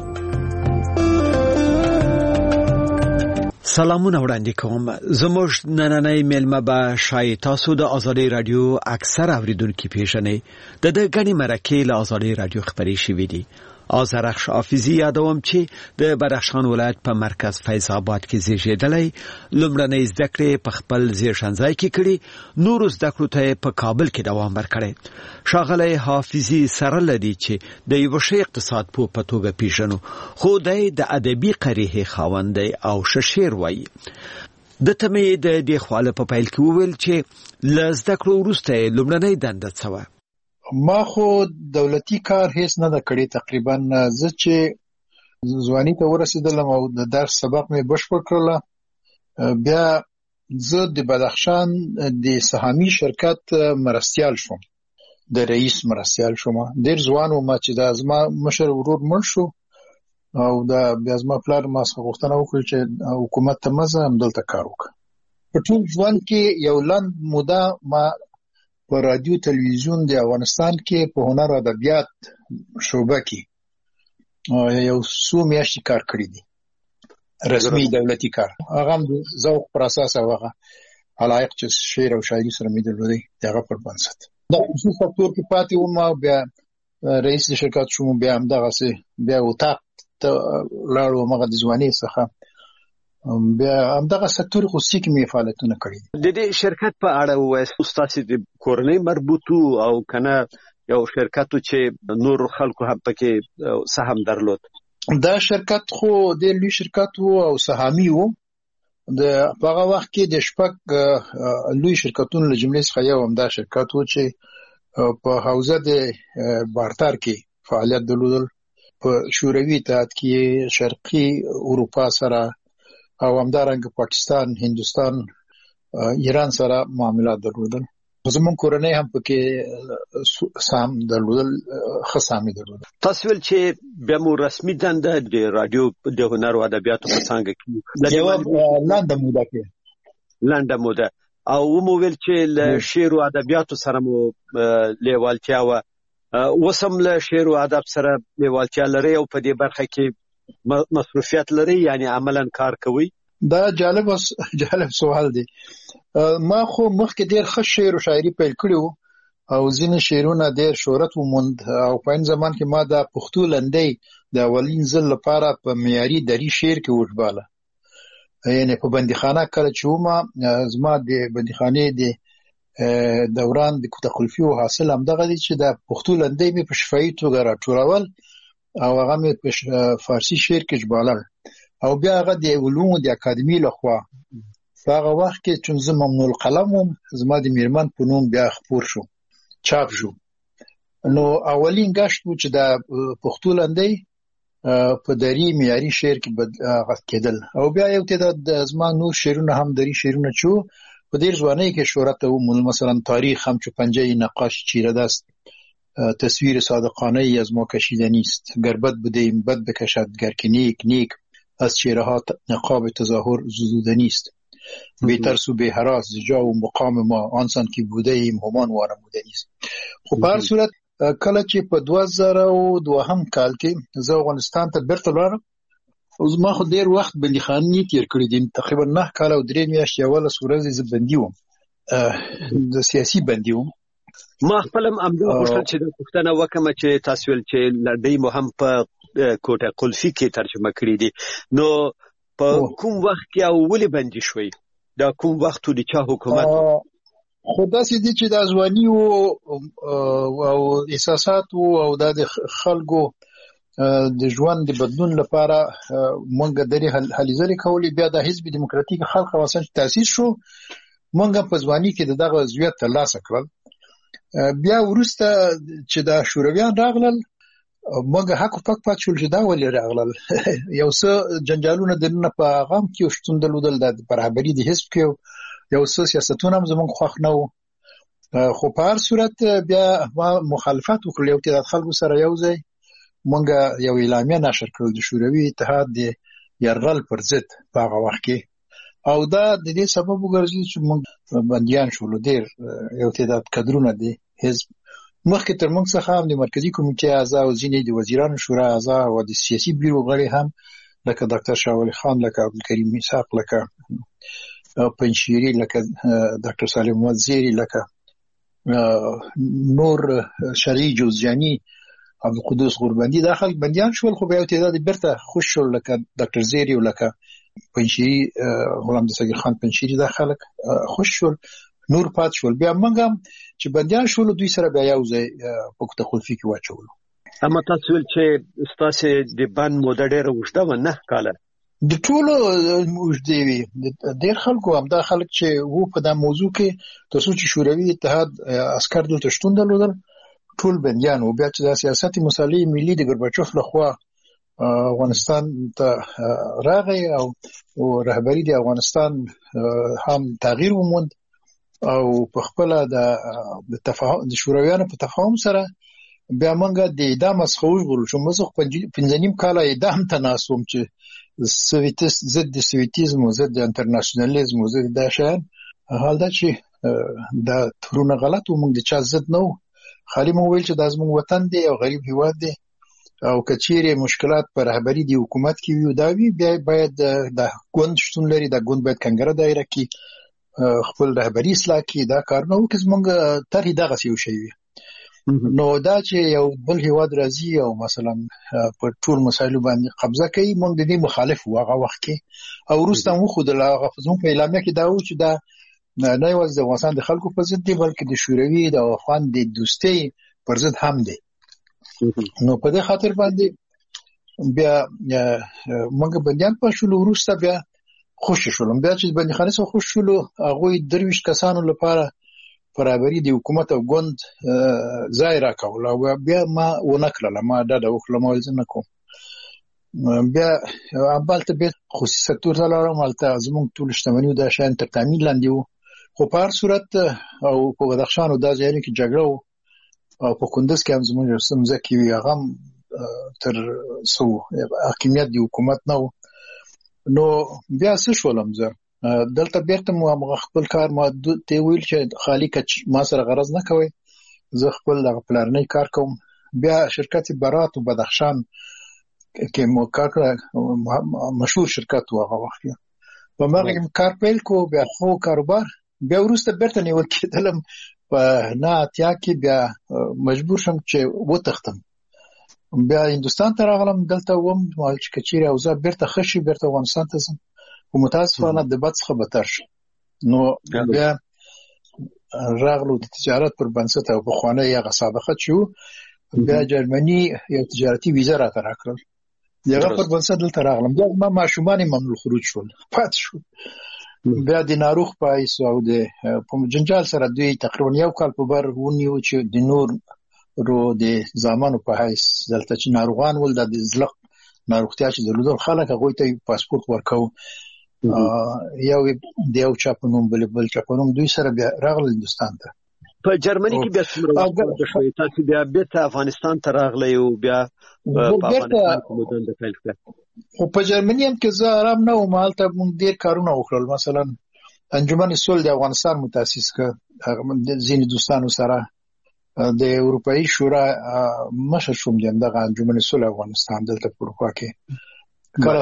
سلامونه وړاندې کوم. زموږ نننۍ میلمه به شای تاسو د ازادي رادیو اکثر اوریدونکو پیژنئ. د د غنی مرکه له ازادي رادیو خبري شوې دي. آذرخش حافظي یادوم چې د بدخشان ولایت په مرکز فیض آباد کې زیږیدلی، لومړنۍ زده کړې په خپل زیږنځای کې کړې، نور زده کړو ته په کابل کې دوام ورکړی. ښاغلی حافظي سره لدی چې د یو ښه اقتصاد پوه په توګه پیژنو، خو دی د ادبي قریحې خاوند دی او ښه شعر وایي. د تمې د دې خواله په پیل کې وویل چې له زده کړو وروسته یې لومړنۍ دنده څه وه. ما خو دولتي کار هیڅ نه ده کړی. تقریبا زه چې ځواني ته ورسېدلم او د درس سبق مې بشپړ کړله، بیا زه د بدخشان د سهامي شرکت مرستیال شوم، د رئیس مرستیال شوم. ډېر ځوان وم چې دا زما مشر ورور مړ شو او دا بیا زما پلار ما څخه غوښتنه وکړه چې حکومت ته مه ځه، همدلته کار وکړه. په ټول ژوند کې یو لنډ موده ما په رادیو تلویزیون د افغانستان کې په هنر او ادبیات شعبه کې یو څو میاشتې کار کړی دی، رسمي دولتي کار. هغه هم د ذوق پر اساس او هغه علایق چې شعر او شاعري سره مې درلودی د هغه پر بنسټ دا خصوصي سکتور کې پاتې وم او بیا رئیس د شرکت شوم. بیا همدغسې بیا اتاق ته لاړم هغه د ځوانۍ څخه، بیا همدغه سکتور خصوصي کې مې فعالیتونه کړي. د دې شرکت په اړه وایي ستاسو د کورنۍ مربوطو او کنه یو شرکت چې نور خلکو هم پکې سهم درلود؟ دا شرکت خو د لوی شرکت وو او سهامي وو. د هغه وخت کې د شپږ لوی شرکتونو له جملې څخه یو هم دا شرکت وو چې په حوزه د بارتر کې فعالیت درلودل. په شوروي اتحاد کې شرقي اروپا سره او همدارنګه پاکستان، هندوستان، ایران سره معاملات درلودل. زمون کورنۍ هم پکې سهم درلودل، ښه سهامي درلودل. تاسو ول چې بیا مو رسمي دنده د رادیو د هنر او ادبیاتو په څانګه کې یو لنډه موده کې لنډه موده او مو ویل چې له شعر او ادبیاتو سره مو لیوالتیا و وسم له شعر او ادب سره لیوالتیا لري او په دې برخه کې مصروفیت لري، یعنی عملاً کار کوي؟ دا جالب جالب سوال دی. ما خو مخکې ډېر ښه شعر او شاعري پیل کړی وو او ځینې شعرونه ډېر شهرت وموند او په این زمان کې ما دا پښتو لنډۍ د اولین ځل لپاره په معیاري دري شعر کې وژباله. یعنی په بندیخانه کله چې وم، زما د بندیخانې د دوران د کوتخلفي او حاصل همدغه دی چې دا پښتو لنډۍ مې په شفاهي توګه راټولول او هغه مې په فارسی شعر کې ژبالل او بیا هغه د علومو د اکاډمي لخوا هغه وخت کې چې زه ممنوع القلم وم، زما د میرمن په نوم بیا خپور شو، چاپ شو. نو اولین گشت و چې د پښتو لنډۍ په دري معیاري شعر کې غږ کېدل او بیا یو تعداد زما نور شعرونه هم دري شعرونه چې په ډېر ځوانۍ کې شهرت وموند. مثلا تاریخ همچو پنجه نقاش چیره دست، تصویر صادقانه ای از ما کشیده نیست، گر بد بدیم بد بکشد، گر که نیک نیک از چهره ها نقاب تظاهر زدوده نیست، بی ترس و بی هراس جا و مقام ما آنسان که بوده ایم همان وانموده نیست. خو په هر صورت کله چې په دوه زره او دوهم کال کې زه افغانستان ته بیرته لاړم، زما خو ډېر وخت بندیخانې تیر کړی دي، تقریبا نه کال او درې میاشتې یولس ورځې زه بندي وم، د سیاسي بندي وم. ما خپل هم امدا غوښتل چې د پښتنه وکم چې تاسو ول چې لړۍ مو هم په کوټه قلفي کې ترجمه کړې دي، نو په کوم وخت کې او ولې بندي شوي؟ دا کوم وخت د چا حکومت؟ خو داسې دي چې د ځواني او احساسات او د خلکو د ژوند د بدلون لپاره مونږ درې هلې ځلې کولې. بیا د حزب دیموکراتیک خلق اوسن تاسیس شو، مونږ په ځواني کې دغه عضویت ترلاسه کړل. بیا وروسته چې د شورویان راغلل، مونږ حق پک پات شول چې دا ولې راغلل. یو څه جنجالونه دنه په غام کې شتون درلودل، د برابرۍ د حزب کې یو څه سیاستونه هم زموږ خوښ نه وو. خو په هر صورت بیا مخالفت وکړل، یو تعداد خلکو سره یو ځای مونږ یو اعلامیه نشر کړل د شوروي اتحاد د یرغل پر ضد په هغه وخت کې، او دا د دې سبب وګرځي چې مونږ بندیان شولو. ډېر یو تعداد کډرونه دي حزب مخکې تر موږ څخه هم د مرکزی کمیټې اعضا او ځینې د وزیرانو شورا اعضا او د سیاسي بیرو غړي هم لکه ډاکټر شاه ولی خان، لکه عبدالکریم اسحاق، لکه پنشیری، لکه ډاکټر سالم وزیری، لکه نور شرعي جوزجاني، عبدالقدوس غوربندي، دا خلک بندیان شول، خو بیا یو تعداد بیرته خوش شول لکه ډاکټر زیری او لکه پنشیری، غلام دستگیر خان پنشیری، دا خلک خوش شول، نور پات شول. بیا موږ هم چې بندیان شول دوی سره بیا یو ځای په کوټه خلفي کې واچولو. اما تاسو ول چې ستاسو د بند موده ډېره اوږده و، نه کاله؟ د ټولو اوږدې وي. ډېر خلکو همدا خلک چې وو په دا موضوع کې تاسو چې شوروي اتحاد عسکر دلته شتون درلودل ټول بندیان وو. بیا چې د سیاست مصالح ملي د ګورباچوف لخوا افغانستان ته راغی او رهبری د افغانستان هم تغییر وموند او په خپل د تفاهم د شورویانو په تفاهم سره بیا موږ د اعدام څخه وژغورل شو. موږ پنځه نیم کاله اعدام ته ناسوم چې سویتیست ضد د سویتیزم او ضد د انټرنیشنالیزم او ضد د شان حال دا چې دا ترونه غلط و، موږ د چا ضد نه و، خالي موږ ویل چې دا زموږ وطن دی او غریب هیواد دی او کچېرې مشکلات پر رهبری دی حکومت کې وي دا وی بیا باید د ګوند شتون لري، دا ګوند باید کنګره دایره کې خپل رهبری اصلاح کې دا کار نه وکړي. موږ تر دغه یو شی وي. نو دا چې یو بل هیواد راځي او مثلا په ټول مسایلو باندې قبضه کوي، موږ د دې مخالف و هغه وخت کې او وروسته مو خو د غفزون په اعلامیه کې دا و چې دا نه یوازې د افغانستان د خلکو په ضد دی بلکې د شوروي د افغان د دوستۍ پر ضد هم دی. نو په دې خاطر باندې بیا موږ بندیان په شول، وروسته بیا خوش شولم. بیا چې بندي خانه سره خوش شولو هغه درویش کسانو لپاره برابرۍ د حکومت او ګوند ځای راکول او بیا ما ونکړل، ما دا د وکړم او ځنه کوم. بیا ابالته به خصوصي سکتور ته لاړم، مالته زموږ ټول شتمنیو د شان تر تامین لاندې وو، خو په هر صورت او په بدخشان او د ځایونو کې جګړه او په کندز کې هم زموږ سمزه کې وی هغه تر سو حاکمیت د حکومت نه. نو بیا څه شولم زه دلته بیرته مو خپل کار ما ته ویل چې خالی کچ ما سره غرض نه کوي، زه خپل د پلانې کار کوم. بیا شرکت برات او بدخشان کې مو کار مشهور شرکت و هغه وخت په مرګ کار پیل کو، بیا خو کاروبار بیا ورسته بیرته نیول کېدلم په نه اتیا کې بیا مجبور شم چې وتښتم. بیا هندستان ته راغلم، دلته وم مال چې کچېره او زه بیرته خشي بیرته افغانستان ته ځم، خو متاسفانه د بد څخه بدتر شو. نو بیا راغلو د تجارت پر بنسټ او په خوانه یې سابقه شو. بیا جرمني یو تجارتي ویزه راته راکړل، دغه پر بنسټ دلته راغلم. بیا ما ماشومان ممنوع خروج شول، پات شو. بیا د ناروغ پایس او د په جنجال سره دوی تقریبا یو کال په بر ونیو چې د نور رو د زمانو په حیث دلته چې ناروغان ول د زلق ناروغتیا چې درلودل خلک هغه ته پاسپورت ورکاو، یو د یو چاپنوم بل بل چاپنوم دوی سره بیا راغل هندستان ته. په جرمني کې بیا څومره شوي تاسو بیا بیرته افغانستان ته راغلی او بیا په افغانستان کې مدن د پیل کړ؟ خو په جرمني هم کې زه آرام نه وم، هلته موږ ډېر کارونه وکړل. مثلا انجمن صلح د افغانستان متاسس کړ ځینې دوستانو سره، د اروپאי شورا مشر شوم دغه انجمن صلح افغانستان دلته په اروپا کې. کله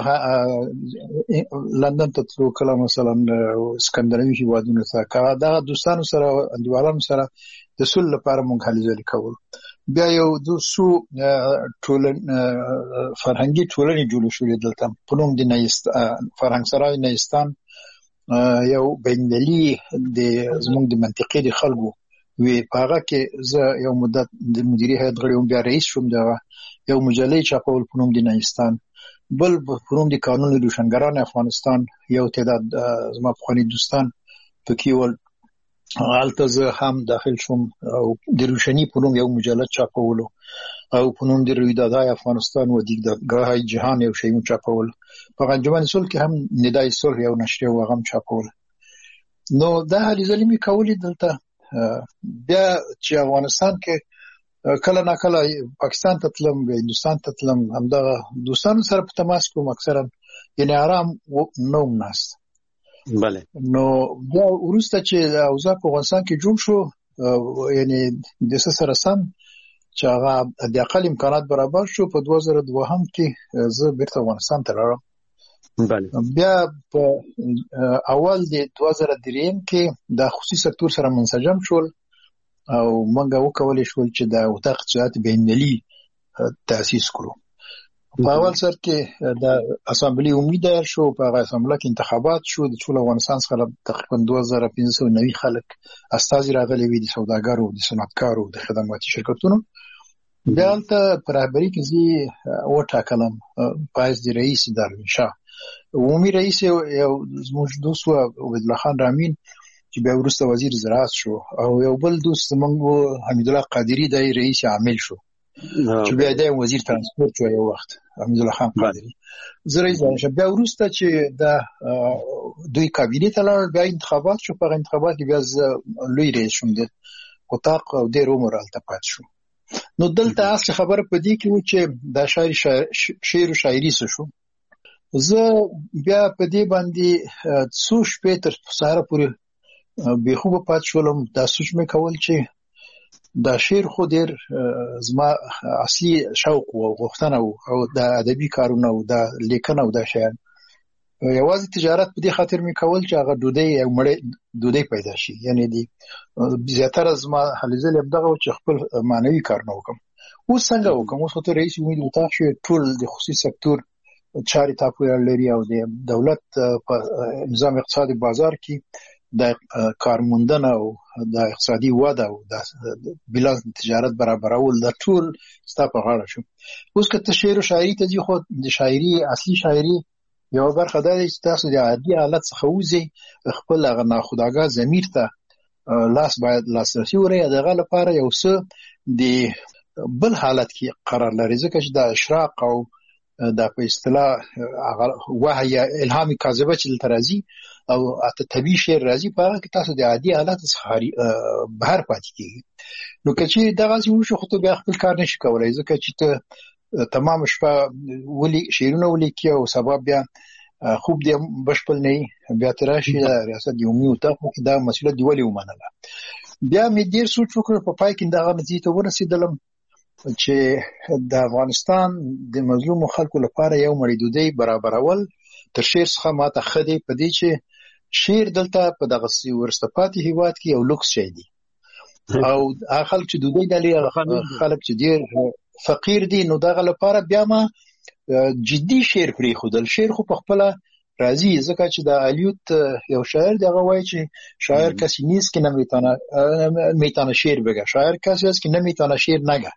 لندن ته تلو، کله مثلا اسکندناوي هیوادونو ته، کله دغه دوستانو سره انډیوالانو سره د صلح لپاره موږ هلې ځلې کول. بیا یو د سو ټولن فرهنګي ټولنې جوړ شوې دلته په نوم د فرهنګ سرای نیستان، یو بینالمللي د زموږ د منطقې د خلکو وی پاغه کې زه یو مدت د مدیری هیئت غړی وم، بیا رئیس شوم. دا یو مجلې چاپول په نوم د نیستان، بل په نوم د قانون روشنګران افغانستان، یو تعداد زما پخواني دوستان پکې ول. هلته زه هم داخل شوم او د روشنی په نوم یو مجلد چاپولو او په نوم د رویدادهای افغانستان و دیدگاه جهان یو شی چاپول. په انجمن صلح کې هم ندای صلح یو نشریه و هغه چاپول. نو دا هلې ځلې مې کولې دلته. بیا چې افغانستان کې کله نا کله پاکستان ته تلم، بیا هندوستان ته تلم، همدغه دوستانو سره په تماس کوم، اکثرا یعنی آرام نوم ناست. بله. نو بیا وروسته چې اوضاع په افغانستان کې جوړ شو، یعنی د څه سره سم چې هغه د اقل امکانات برابر شو په دوه زره دوه هم کې زه بیرته افغانستان ته لاړم. بیا په اول د دوه زره درې کې د خصوصي سکتور سره منسجم شول او موږ وکولای شول چې د اتاق اقتصاد بین‌المللي تأسیس کړو. په اول سر کې د اسامبلې امید شو، په هغه اسامبله کې انتخابات شو، د ټول افغانستان څخه تقریبا دوه زره پنځه سوه نوي خلک استازي راغلي وي، د سوداګرو، د صنعتکارو، د خدماتي شرکتونو. بیا هلته په رهبري کې زه وټاکلم پایز د رئیس دارالانشا. عمومي رئیس یو زموږ دوست و عبدالله خان رامین چې بیا وروسته وزیر زراعت شو، او یو بل دوست زموږ حمیدالله قادری د رئیس عامل شو چې بیا د وزیر ترانسپورت شو یو وخت حمیدالله خان قادری. زه رئیس دارالانشا. بیا وروسته چې د دوی کابینې ته لاړل، بیا انتخابات شو. په انتخابات کې بیا زه لوی رئیس شوم د اتاق او ډېر عمر هلته پاتې شوم. نو دلته اصل خبره په دې کې و چې دا شاعر شعر او شاعري څه شو. زه بیا په دې باندې څو شپې تر سهاره پورې بې خوبه پاتې شولم. دا سوچ مې کول چې دا شعر خو ډېر زما اصلي شوق و، غوښتنه و، او د ادبي کارونه او د لیکنه او د شعر یوازې تجارت په دې خاطر مې کول چې هغه ډوډۍ او مړۍ ډوډۍ پیدا شي. یعنی دی زیاتره زما هلې ځلې همدغه و چې خپل معنوي کارونه وکړم. اوس څنګه وکړم؟ اوس خو ته رئیس امید اتاق شوې، ټول د خصوصي سکتور چارې تا پورې لري او د دولت په نظام اقتصادي بازار کې د کارموندنه او د اقتصادي وده او د بیلانس تجارت برابرول د ټول ستا په غاړه شو. اوس که ته شعر او شاعري ته ځې، خو د شاعري اصلي شاعري یو برخه دا دی چې تاسو د عادي حالت څخه وځئ، خپل هغه ناخودآګاه ضمیر ته لاس باید لاسرسي ورئ. دغه لپاره یو څه د بل حالت کې قرار لري، ځکه چې د اشراق او دا په اصطلاح وحی یا الهام کاذبه چې دلته راځي او اته طبیعي شعر راځي، په هغه کې تاسو د عادي حالت څخه بهر پاتې کېږي. نو که چې دغسې وشو، خو ته بیا خپل کار نشي کولی، ځکه چې ته تمام شپه ولي شعرونه ولیکي او سبا بیا خوب دې بشپړ نه وي، بیا ته راشي د ریاست د عمومي اتاق کې دا مسؤلیت دې ولې ومنله. بیا مې ډېر سوچ وکړ، په پای کې دغه نتیجې ته ورسېدلم چې د افغانستان د مظلومو خلکو لپاره یو مړۍ ډوډۍ برابرول تر شعر څخه ماته ښه دی، په دې چې شعر دلته په دغسې وروسته پاتې هېواد کې یو لوکس شی دی، او هغه خلک چې ډوډۍ ډالي، خلک چې ډېر فقیر دي، نو دغه لپاره بیا ما جدي شعر پرېښودل. شعر خو په خپله راځي، ځکه چې د الیوت یو شاعر دی، هغه وایي چې شاعر کسی نیست که نمیتانه شعر بگه، شاعر کسی است که نمیتانه شعر نگه.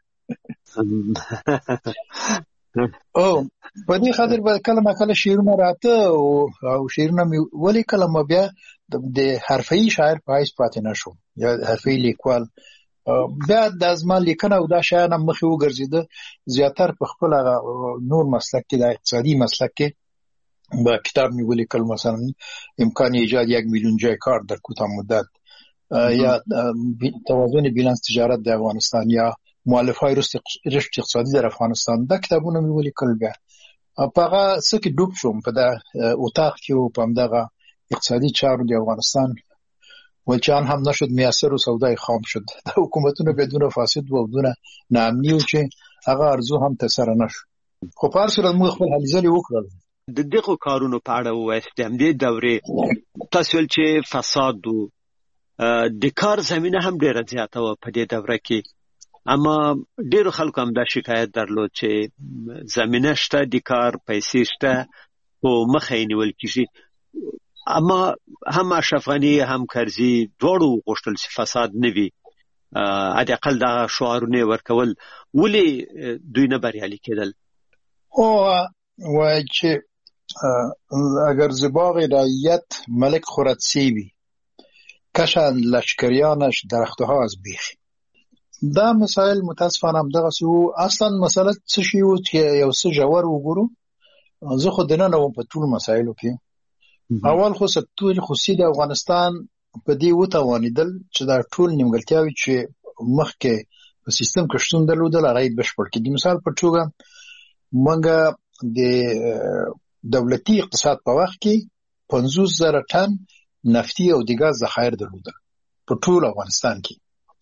او په دې خاطر به کله ما کله شعرونه راته او شعرونه مې ولیکل، ما بیا د حرفه‌ای شاعر په حیث پاتې نه شوم یا حرفه‌ای لیکوال. بیا د زما لیکنه او دا شیان هم مخې وګرځېده، زیاتر په خپل نور مسلک کې، د اقتصادي مسلک کې با کتاب مې ولیکل، مثلا امکان ایجاد یک میلیون جای کار در کوتاه مدت، یا توازن بیلانس تجارت د افغانستان، یا مؤلفه‌های رشد اقتصادي در افغانستان. دا کتابونه مې ولیکل. بیا په هغه څه کې ډوب شوم، په دا اتاق کې و په همدغه اقتصادي چارو د افغانستان. ولچان هم نشد میسر و سودای خام شد. دا حکومتونه بدون فاسد و بدون ناامني و چې هغه ارزو هم ترسره نشو. خو په هر صورت موږ خپل هلې ځلې وکړل. د دغو کارونو په اړه ووایاست، د همدې دورې تاسو ویل چې فساد و، د کار زمینه هم ډېره زیاته وه په دې دوره کې، اما ډېرو خلکو هم دا شکایت درلود چې زمینه شته، د کار پیسې شته، خو مخه یې نیول کېږي. اما هم اشرف غني هم کرزي دواړو غوښتل چې فساد نه وي، حداقل دغه شعارونه یې ورکول. ولې دوی نه بریالي کېدل؟ او وایي چې اگر ز باغ رعیت ملک خورد سیبی کشند لشکریانش درختها از بیخ. دا مسائل متاسفانه همدغسې وو. اصلا مسله څه شی و چې یو څه ژور وګورو. زه خو دننه وم په ټول مسایلو کې. اول خو سکتور خصوصي د افغانستان په دې وتوانېدل چې دا ټول نیمګړتیاوې چې مخکې په سیستم کې شتون درلودل هغه یې بشپړ کړي. د مثال په توګه موږ د دولتي اقتصاد په وخت کې پنځوس زره ټن نفتي او د ګاز ذخایر درلودل په ټول افغانستان کې.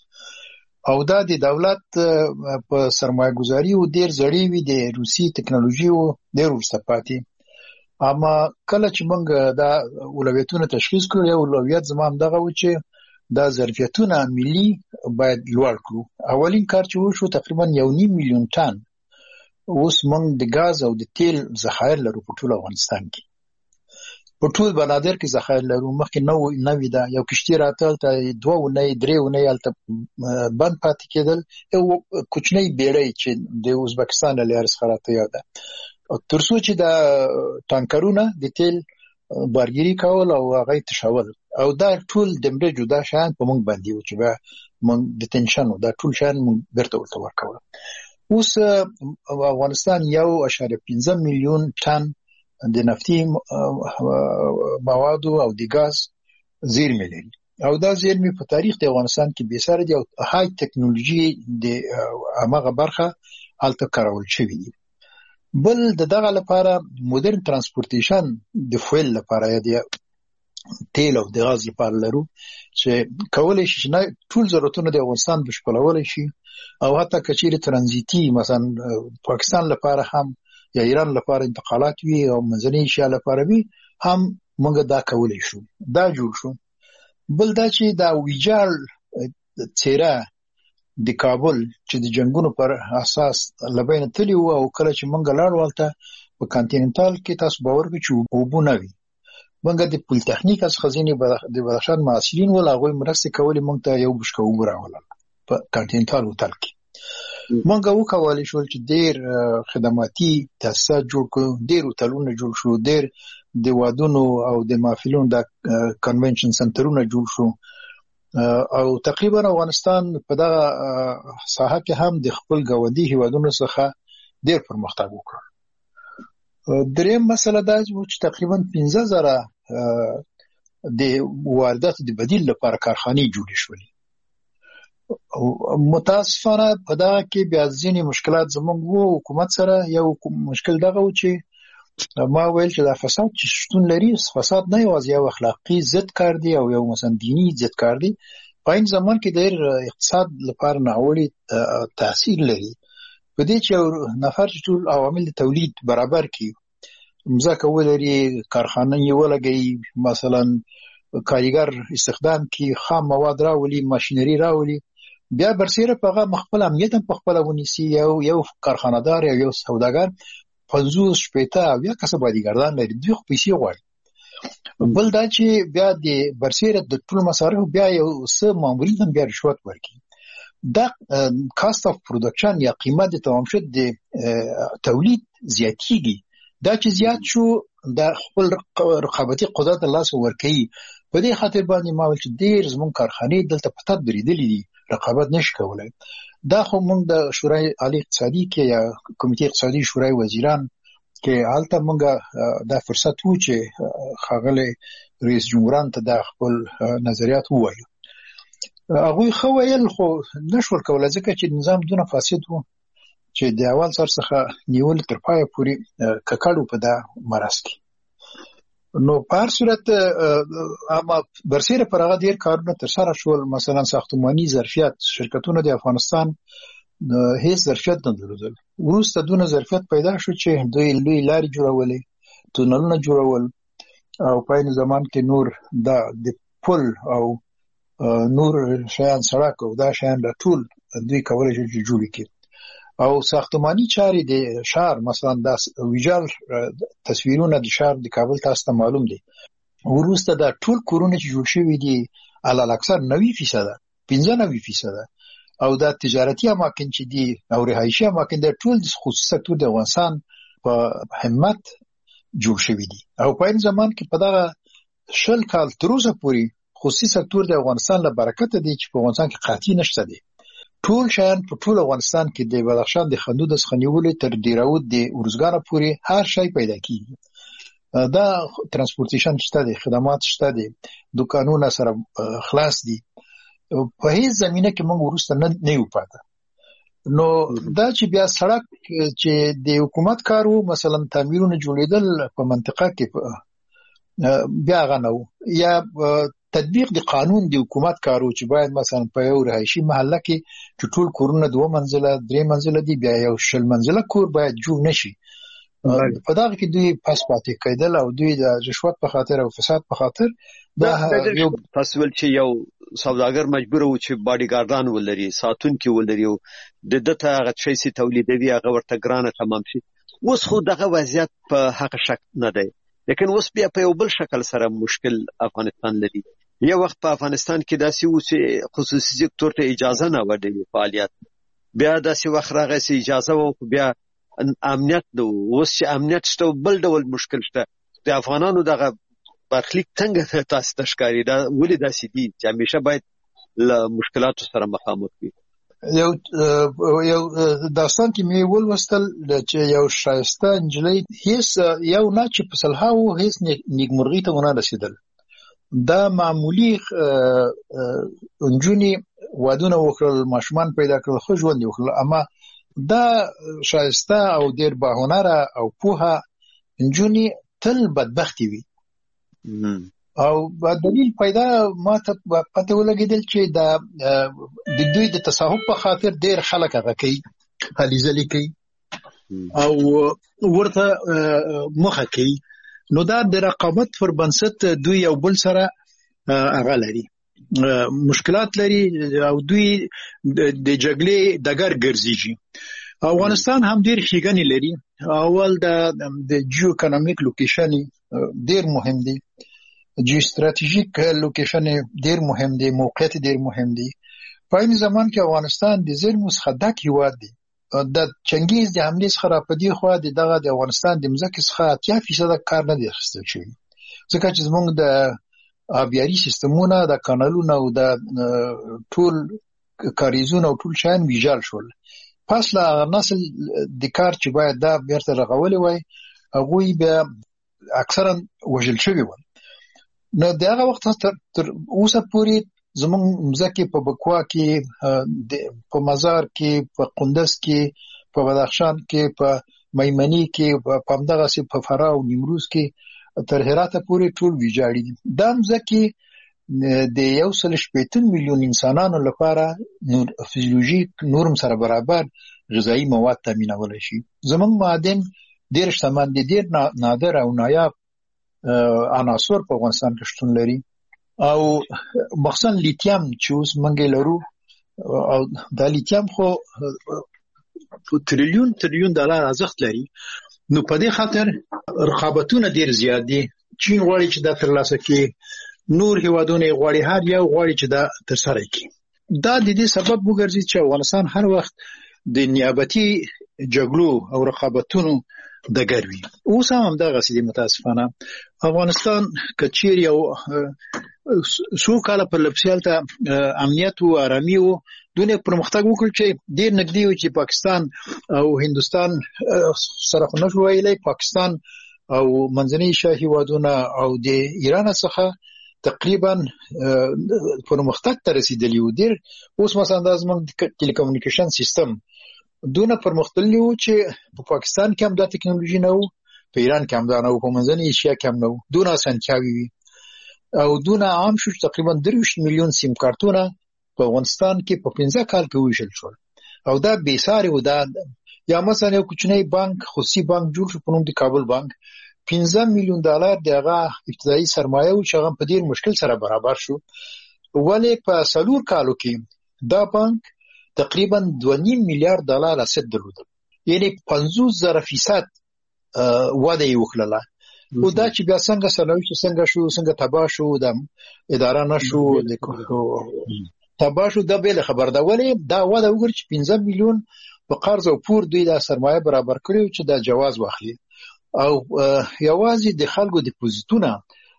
او دا د دولت په سرمایه گذاري او ډیر زړی وي د روسي ټکنالوژي او ډیر ورسته پاتې. اما کله چې موږ دا اولویتونه تشخیص کړو یو اولویت زمام دغه و چې دا ظرفیتونه ملي باید لوړ کړو. اولین کار چې وشو تقریبا یو نیم میلیون ټن اوس موږ د غاز او د تیل ذخایر لرو په ټول افغانستان کې. په ټول بلادر کې ذخایر لرو. مخکې نو نوې ده یو کشتۍ راته ته دوه ونې درې ونې الته بند پاتې کېدل. یو کوچنی بیړۍ چې د ازبکستان له لارې څخه راته یاده تر څو چې دا ټانکرونه د تیل بارګیری کول او هغه تشول او دا ټول د مړه جدا شان په موږ باندې و چې به موږ د تنشن دا ټول شان موږ برته ورته ورکول. اوس افغانستان یو اشاریه پنځه میلیون ټن د نفتي موادو او د غاز زیرمې لري او دا زیرمې په تاریخ د افغانستان کې به سره د های ټکنالوژي د هغه برخه الته کارول شوې دي. بل د دغه لپاره مدرن ترانسپورتیشن د فویل لپاره دی تیل او د غاز لپاره لرو چې کولای شي چې ټول ضرورتونه د افغانستان بشپړول شي او حتی کچېره ترانزیتي مثلا پاکستان لپاره هم یا ایران لپاره انتقالات وي او منځنۍ ایشیا لپاره وي هم موږ دا کولای شو. دا جوړ شو. بل دا چې دا ویجاړ څیره د کابل چې د جنگونو پر اساس لبین تلی و او کله چې موږ لاړ ولته په کانټیننټال کې تاسو باور وکړئ چې وبونه وي. موږ د پول تخنیک از خزینه د بدخشان معاصرین ول هغه مرسته کولې موږ ته یو بشکه وګراول په کانټیننټال هوټل کې. موږ وکولای شو چې ډیر خدماتي تاسیسات جوړ کړو، ډیر هوټلونه جوړ شو، ډیر د وادونو او د محفلونو د کنونشن سنټرونه جوړ شو او تقریبا افغانستان په دغه ساحه کې هم د خپل ګاونډي هیوادونو څخه ډیر پرمختګ وکړ. دریم مسله دا چې تقریبا پنځه زره د واردات د بدیل لپاره کارخانې جوړې شولې. متاسفانه په دا کې بیا ځینې مشکلات زموږ وو. حکومت سره یو مشکل دغه و چې ما ویل چې دا فساد چې شتون لري، فساد نه یوازې یو اخلاقی ضد کار دی او یو مثلا دینی ضد کار دی، په این زمان کې ډېر اقتصاد لپاره ناوړي تاثیر لري. په دې چې یو نفر چې ټول عوامل د تولید برابر کړي، مځکه ولري، کارخانه یې ولګي، مثلا کارګر استخدام کړي، خام مواد راولي، ماشینري راولي، بیا برسیره په هغه مخبل امنیت هم په خپل ونیسي. یو یو کارخانه‌دار یا یو سوداګر پنځوس شپېته او یا کسب بادیګردان لري، دوی خو پیسې غواړي. بل دا چې بیا د برسیره د ټول مصارف بیا یو څه مامورین هم بیا رشوت ورکړي. دا کاست اف پروډکشن یا قیمت د تمام شد د تولید زیاتیږي. دا چې زیات شو د خپل رقابتي قدرت الله سره ورکړي. په دې خاطر باندې ما ول چې ډیر زمون کارخانې دلته په تد بریدلې دي، رقابت نشي کولای. دا خو موږ د شورای عالی اقتصادي کې یا کمیټې اقتصادي شورای وزیران کې حالت موږ دا فرصت وو چې خاغله رئیس جمهوران ته د خپل نظریات ووایي. هغه خو ویل خو نشول کولای ځکه چې نظام دونه فاسد وو چې د اول سر څخه نیول تر پای پورې ککړو په دا مرز کې. نو په هر صورت اما برسیره پر هغه ډیر کارونه تر سره شول. مثلا ساختماني ظرفیت شرکتونه د افغانستان هیڅ ظرفیت نه درلودل. وروسته دونه ظرفیت پیدا شو چې دوی لوی لارې جوړولې، تونلونه جوړول او په این زمان کې نور دا د پل او نور شیان سړک او دا شیان ټول دوی کولای شي چې جوړ کړي. او ساختماني چارې د شهر مثلا د ویجال تصویرونه د شهر د کابل تاسو ته معلوم دي. وروسته دا ټول کورونه چې جوړ شوي دي علل اکثر نوي فیصد پنځه نوي فیصد او دا تجارتي اماکن چې دي او رهایشي اماکن د ټول د خصوصي سکتور د افغانستان په همت جوړ شوي دي. او په این زمان کې په دغه شل کال تر اوسه پورې خصوصي سکتور د افغانستان له برکت دی چې په افغانستان کې قحطي نشته دی. ټول شیان په ټول افغانستان کې د بدخشان د خندو د سخنیولې تر ډیراود د ورزګانو پورې هر شی پیدا کیږي. دا ترانسپورتیشن شته دی، خدمات شته دی، دکانونه سره خلاص دي. په هیڅ زمينه کې موږ ورسته نه نه پاتې. نو دا چې بیا سړک چې د حکومت کارو مثلا تعمیرونه جوړیدل په منطقه کې بیا غنو یا تطبیق د قانون د حکومت کارو چې باید مثلا په یو رهایشي محله کې چې ټول کورونه دوه منزله درې منزله دي بیا یو شل منزله کور باید جوړ نشي په دغه کې دوی پاس پاتې کېدل او دوی د رشوت په خاطر او فساد په خاطر دا یو تاسول چې یو سوداګر مجبور و چې باډي ګاردان ولري ساتونکي ولري او د دته هغه شي سي تولیدوي هغه ورته ګرانه تمام شي اوس خو دغه وضعیت په حق شک نه دی لیکن اوس بیا په یو بل شکل سره مشکل افغانستان لري یو وخت په افغانستان کې داسې و چې خصوصي سکتور ته اجازه نه ورکړي فعالیت بیا داسې وخت راغی چې اجازه و بیا امنیت نو اوس چې امنیت شته بل ډول مشکل شته د افغانانو دغه برخلیک څنګه تاسو تشکاری دا ولې داسې دي چې همیشه باید له مشکلاتو سره مخامخ وي یو یو داستان کې مې ولوستل چې یو شایسته انجلۍ هیڅ یو نه چې په صلحاو هیڅ نیکمرغي ته ونه رسیدل دا معمولی انجونی وادونه وکړل ماشومان پیدا کړل خو ژوند وکړل اما دا شایسته او ډیر باهنره او پوها انجونی تل بدبختی وي او دلیل پیدا ما ته پته ولګیدل چې دا د دوی د تصاحب په خاطر ډیر خلک هغه کوي هلي ځلي کوي او ورته مخه کوي نو دا د رقابت پر بنسټ دوی یو بل سره هغه لري مشکلات لري او دوی د جګړې دګر ګرځي افغانستان هم ډیر ښېګڼې لري اول د د جیو اکونومیک لوکیشن ډیر مهم دی جیو استراتیژیک لوکیشن ډیر مهم دی موقعیت ډیر مهم دی په این زمان کې افغانستان د زیرمو څخه ډک هیواد دی د چنګیز د حملې څخه را پدې خو د دغه د افغانستان د مځکې څخه اتیا فیصد کار نه دی اخیستل شوی ځکه چې زموږ د آبیاري سیستمونه د کانالونو او د ټول کاریزونو او ټول شان ویجال شول پس لا نسل د کار چې باید دا بیرته رغولې وای هغه بیا اکثرا وژل شوی و نو دغه وخت تر اوسه پورې زموږ مځکه په بکوا کې په مزار کې په قندز کې په بدخشان کې په میمنی کې په همدغه سي په فراه او نیمروز کې تر هرات پورې ټول ویجاړي دي دا مځکه د یو سل شپږ میلیون انسانانو لپاره نور فزیولوژیک نورم سره برابر غذایی مواد تامینول شي زموږ معادن ډیر شتمن دي ډیر نادر او نایاب عناصر په افغانستان کې شتون لري او مخصوصا لیتیم چې اوس منګې لرو او دا لیتیم خو تریلیون تریلیون ډالر ارزښت لري نو په دې خاطر رقابتونه ډیر زیات دي چین غواړي چې دا ترلاسه کړي نور هیوادونه غواړي هر یو غواړي چې دا ترسره کړي دا د دې سبب وګرځي چې افغانستان هر وخت د نیابتي جګړو او رقابتونو د ګروي اوس هم دغه سړي متاسفانه افغانستان کچیر یو سو کال په لپسیال ته امنیت او آرامي او دونه پرمختګ وکړ چې ډیر نږدې و چې پاکستان او هندستان سره خنه شویلې پاکستان او منځنۍ ایشیا هیوادونه او د ایران څخه تقریبا پرمختګ ته رسیدلی و ډیر اوس مثلا د زموږ ټلیکومونیکیشن سیستم دونه پرمختللی و چې په پاکستان کې هم دا ټکنالوژي نه و په ایران کې هم دا نه و په منځنۍ ایشیا کې هم نه و دونه اسانتیاوي وي او دونه عام شو تقریبا درویشت میلیون سیم کارتونه په افغانستان کې په پنځه کال کې ویشل شول او دا بې ساري و دا یا مثلا یو کوچنی بانک خصوصي بانک جوړ شو په نوم د کابل بانک پنځه میلیون ډالر دغه ابتدایي سرمایه او چې هغه په ډیر مشکل سره برابر شو ولې په سلور کالو کې دا بانک تقریبا دوه نیم میلیارډ ډالر اسد درلود یعنی پنځوس زره فیصد وده یې وکړه او دا چې بیا څنګه سلوي څنګه شو څنګه تبا شو د اداره نشو د تبا شو د بل خبر دا ولې دا وده وګور چې پنځه میلیون په قرض او پور دوی د سرمایه برابر کړو چې دا جواز واخلي او یوازې د خلکو ډیپوزیټونه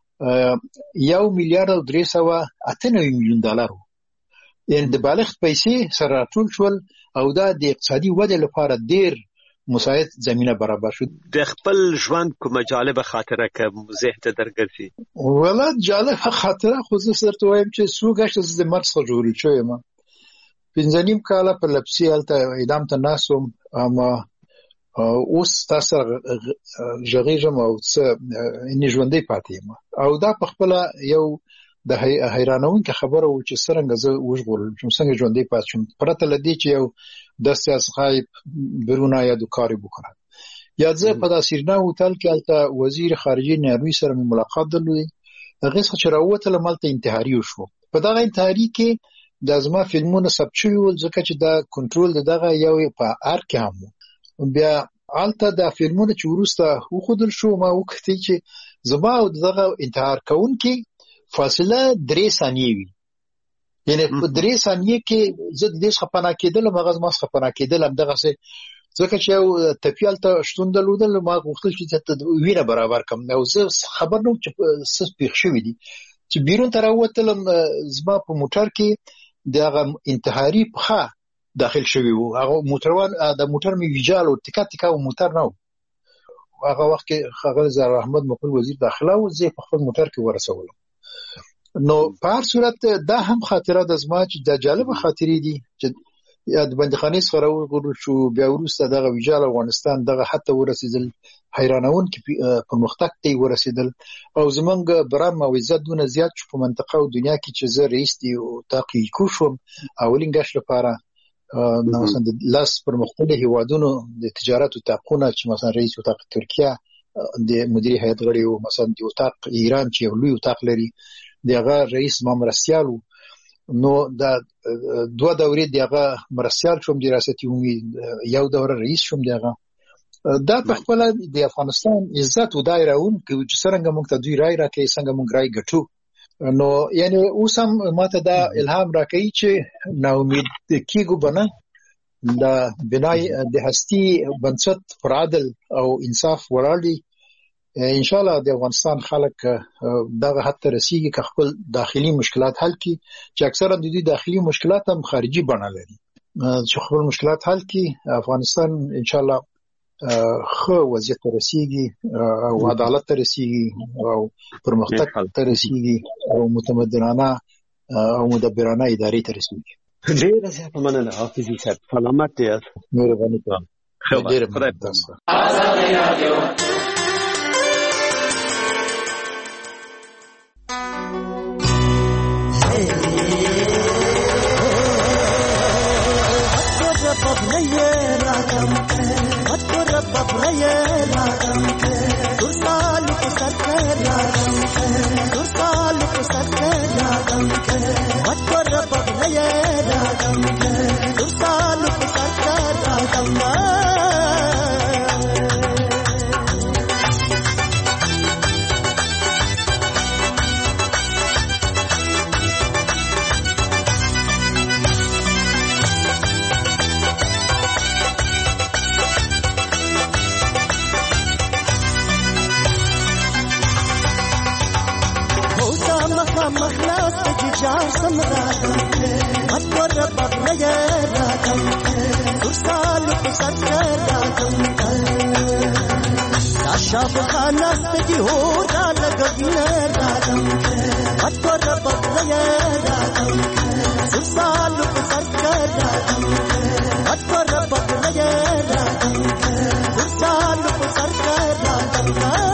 یو میلیارډ او درې سوه اته نوي میلیون ډالر یعنی د بالغ پیسې سره ټول شول او دا د اقتصادي وده لپاره ډیر مساعد زمينه برابر شو د خپل ژوند کومه جالبه خاطره کوم زه ته درګرځي ولادت جالبه خاطره خو زه سره وایم چې سوګشت د مرګ څخه جوړی شوی ما پنځه نیم کاله په لپسی الته اعدام ته ناسوم اما اوس تاسو ژغېږم او څه ان ژوندې پاتې ما او دا په خپل یو د حیرانونکې خبره و چې څرنګه زه وژغورل شوم، څنګه ژوندی پاتې شوم، پرته له دې چې یو داسې از غایب برونه یا دوکاري وکړه. یا زه په دا سیرنا هوټل کې هلته وزیر خارجه نیروي سره مې ملاقات درلودی، هغې څخه چې راووتلم هلته انتحاري وشو. په دغه انتحاري کې د زما فلمونه ثبت شوي ول، ځکه چې دا کنټرول د دغه یو په ار کې هم و. بیا هلته دا فلمونه چې وروسته وښودل شو، ما وکتل چې زما او دغه انتحار کوونکي فاصله درې ثانیې وي، یعنې په درې ثانیې کې زه د دې څخه پناه کېدلم، هغه زما څخه پناه کېدل همدغسې، ځکه چې یو تپي هلته شتون درلودل، ما غوښتل چې وینه برابر کړم، او زه خبر نه وم چې څه پېښ شوي دي. چې بیرون ته راووتلم، زما په موټر کې د هغه انتحاري پښه داخل شوي وو، هغه موټروان د موټر مې ویجال و، تکا تکا و موټر نه و. هغه وخت کې ښاغلی زهرا احمد مقبول وزیر داخله و، زه یې په خپل موټر کې ورسولم. نو په هر صورت دا هم خاطره د زما چې د جالبه خاطرې دي چې د بندیخانې څخه راوغورځول شو، بیا وروسته دغه ویجال افغانستان دغه حتی ورسېدل، حیرانونکي پرمختګ ته یې ورسېدل، او زمونږ برام او عزت دونه زیات شو په منطقه او دنیا کې چې زه رئیس د اتاق ایکو شوم اولین ګشت لپاره. مثلا د لاس پرمختللي هیوادونو د تجارت اتاقونه چې مثلا رئیس اتاق ترکیه د مدیري هیئت غړی و، مثلا د اتاق ایران چې یو لوی اتاق لري دغه رئیس ما مرستیال و. نو دا دوه دورې دغه مرستیال شوم د ریاست عمومي، یو دوره رئیس شوم دغه. دا په خپل د افغانستان عزت و دای راون چې څنګه موږ ته دوی رای راکړي، څنګه موږ رای ګټو. نو یعنی اوس هم ماته دا الهام راکوي چې ناامید کېږو به نه، د بنای د هستي بنسټ پر عدل او انصاف ولاړ دی. انشاءالله د افغانستان خلک دغه حد ته رسیږي که خپل داخلي مشکلات حل کړي، چې اکثرا د دوی داخلي مشکلات هم خارجي بڼه لري، چې خپل مشکلات حل کړي، افغانستان انشاءالله ښه وضعیت ته رسیږي او عدالت ته رسیږي او پرمختګ ته رسیږي او متمدنانه او مدبرانه ادارې ته رسیږي. ډېره زیاته مننه حافظي صاحب، سلامت یاست. مهرباني کوم. ډېره مننه. شاف خانه ستدي هو دال غبير دادم اتور بغيا دادم سال سركر دادم اتور بغيا دادم سال سركر دادم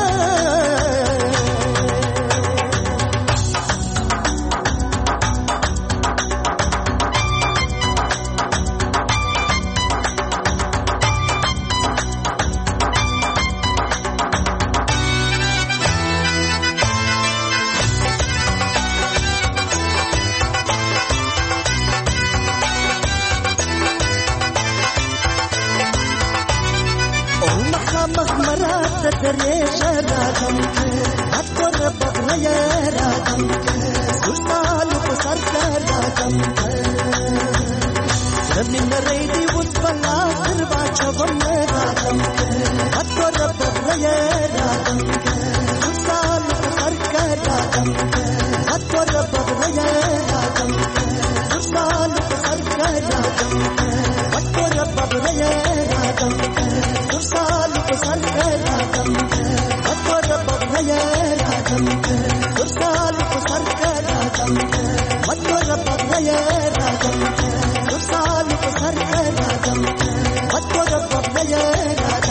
What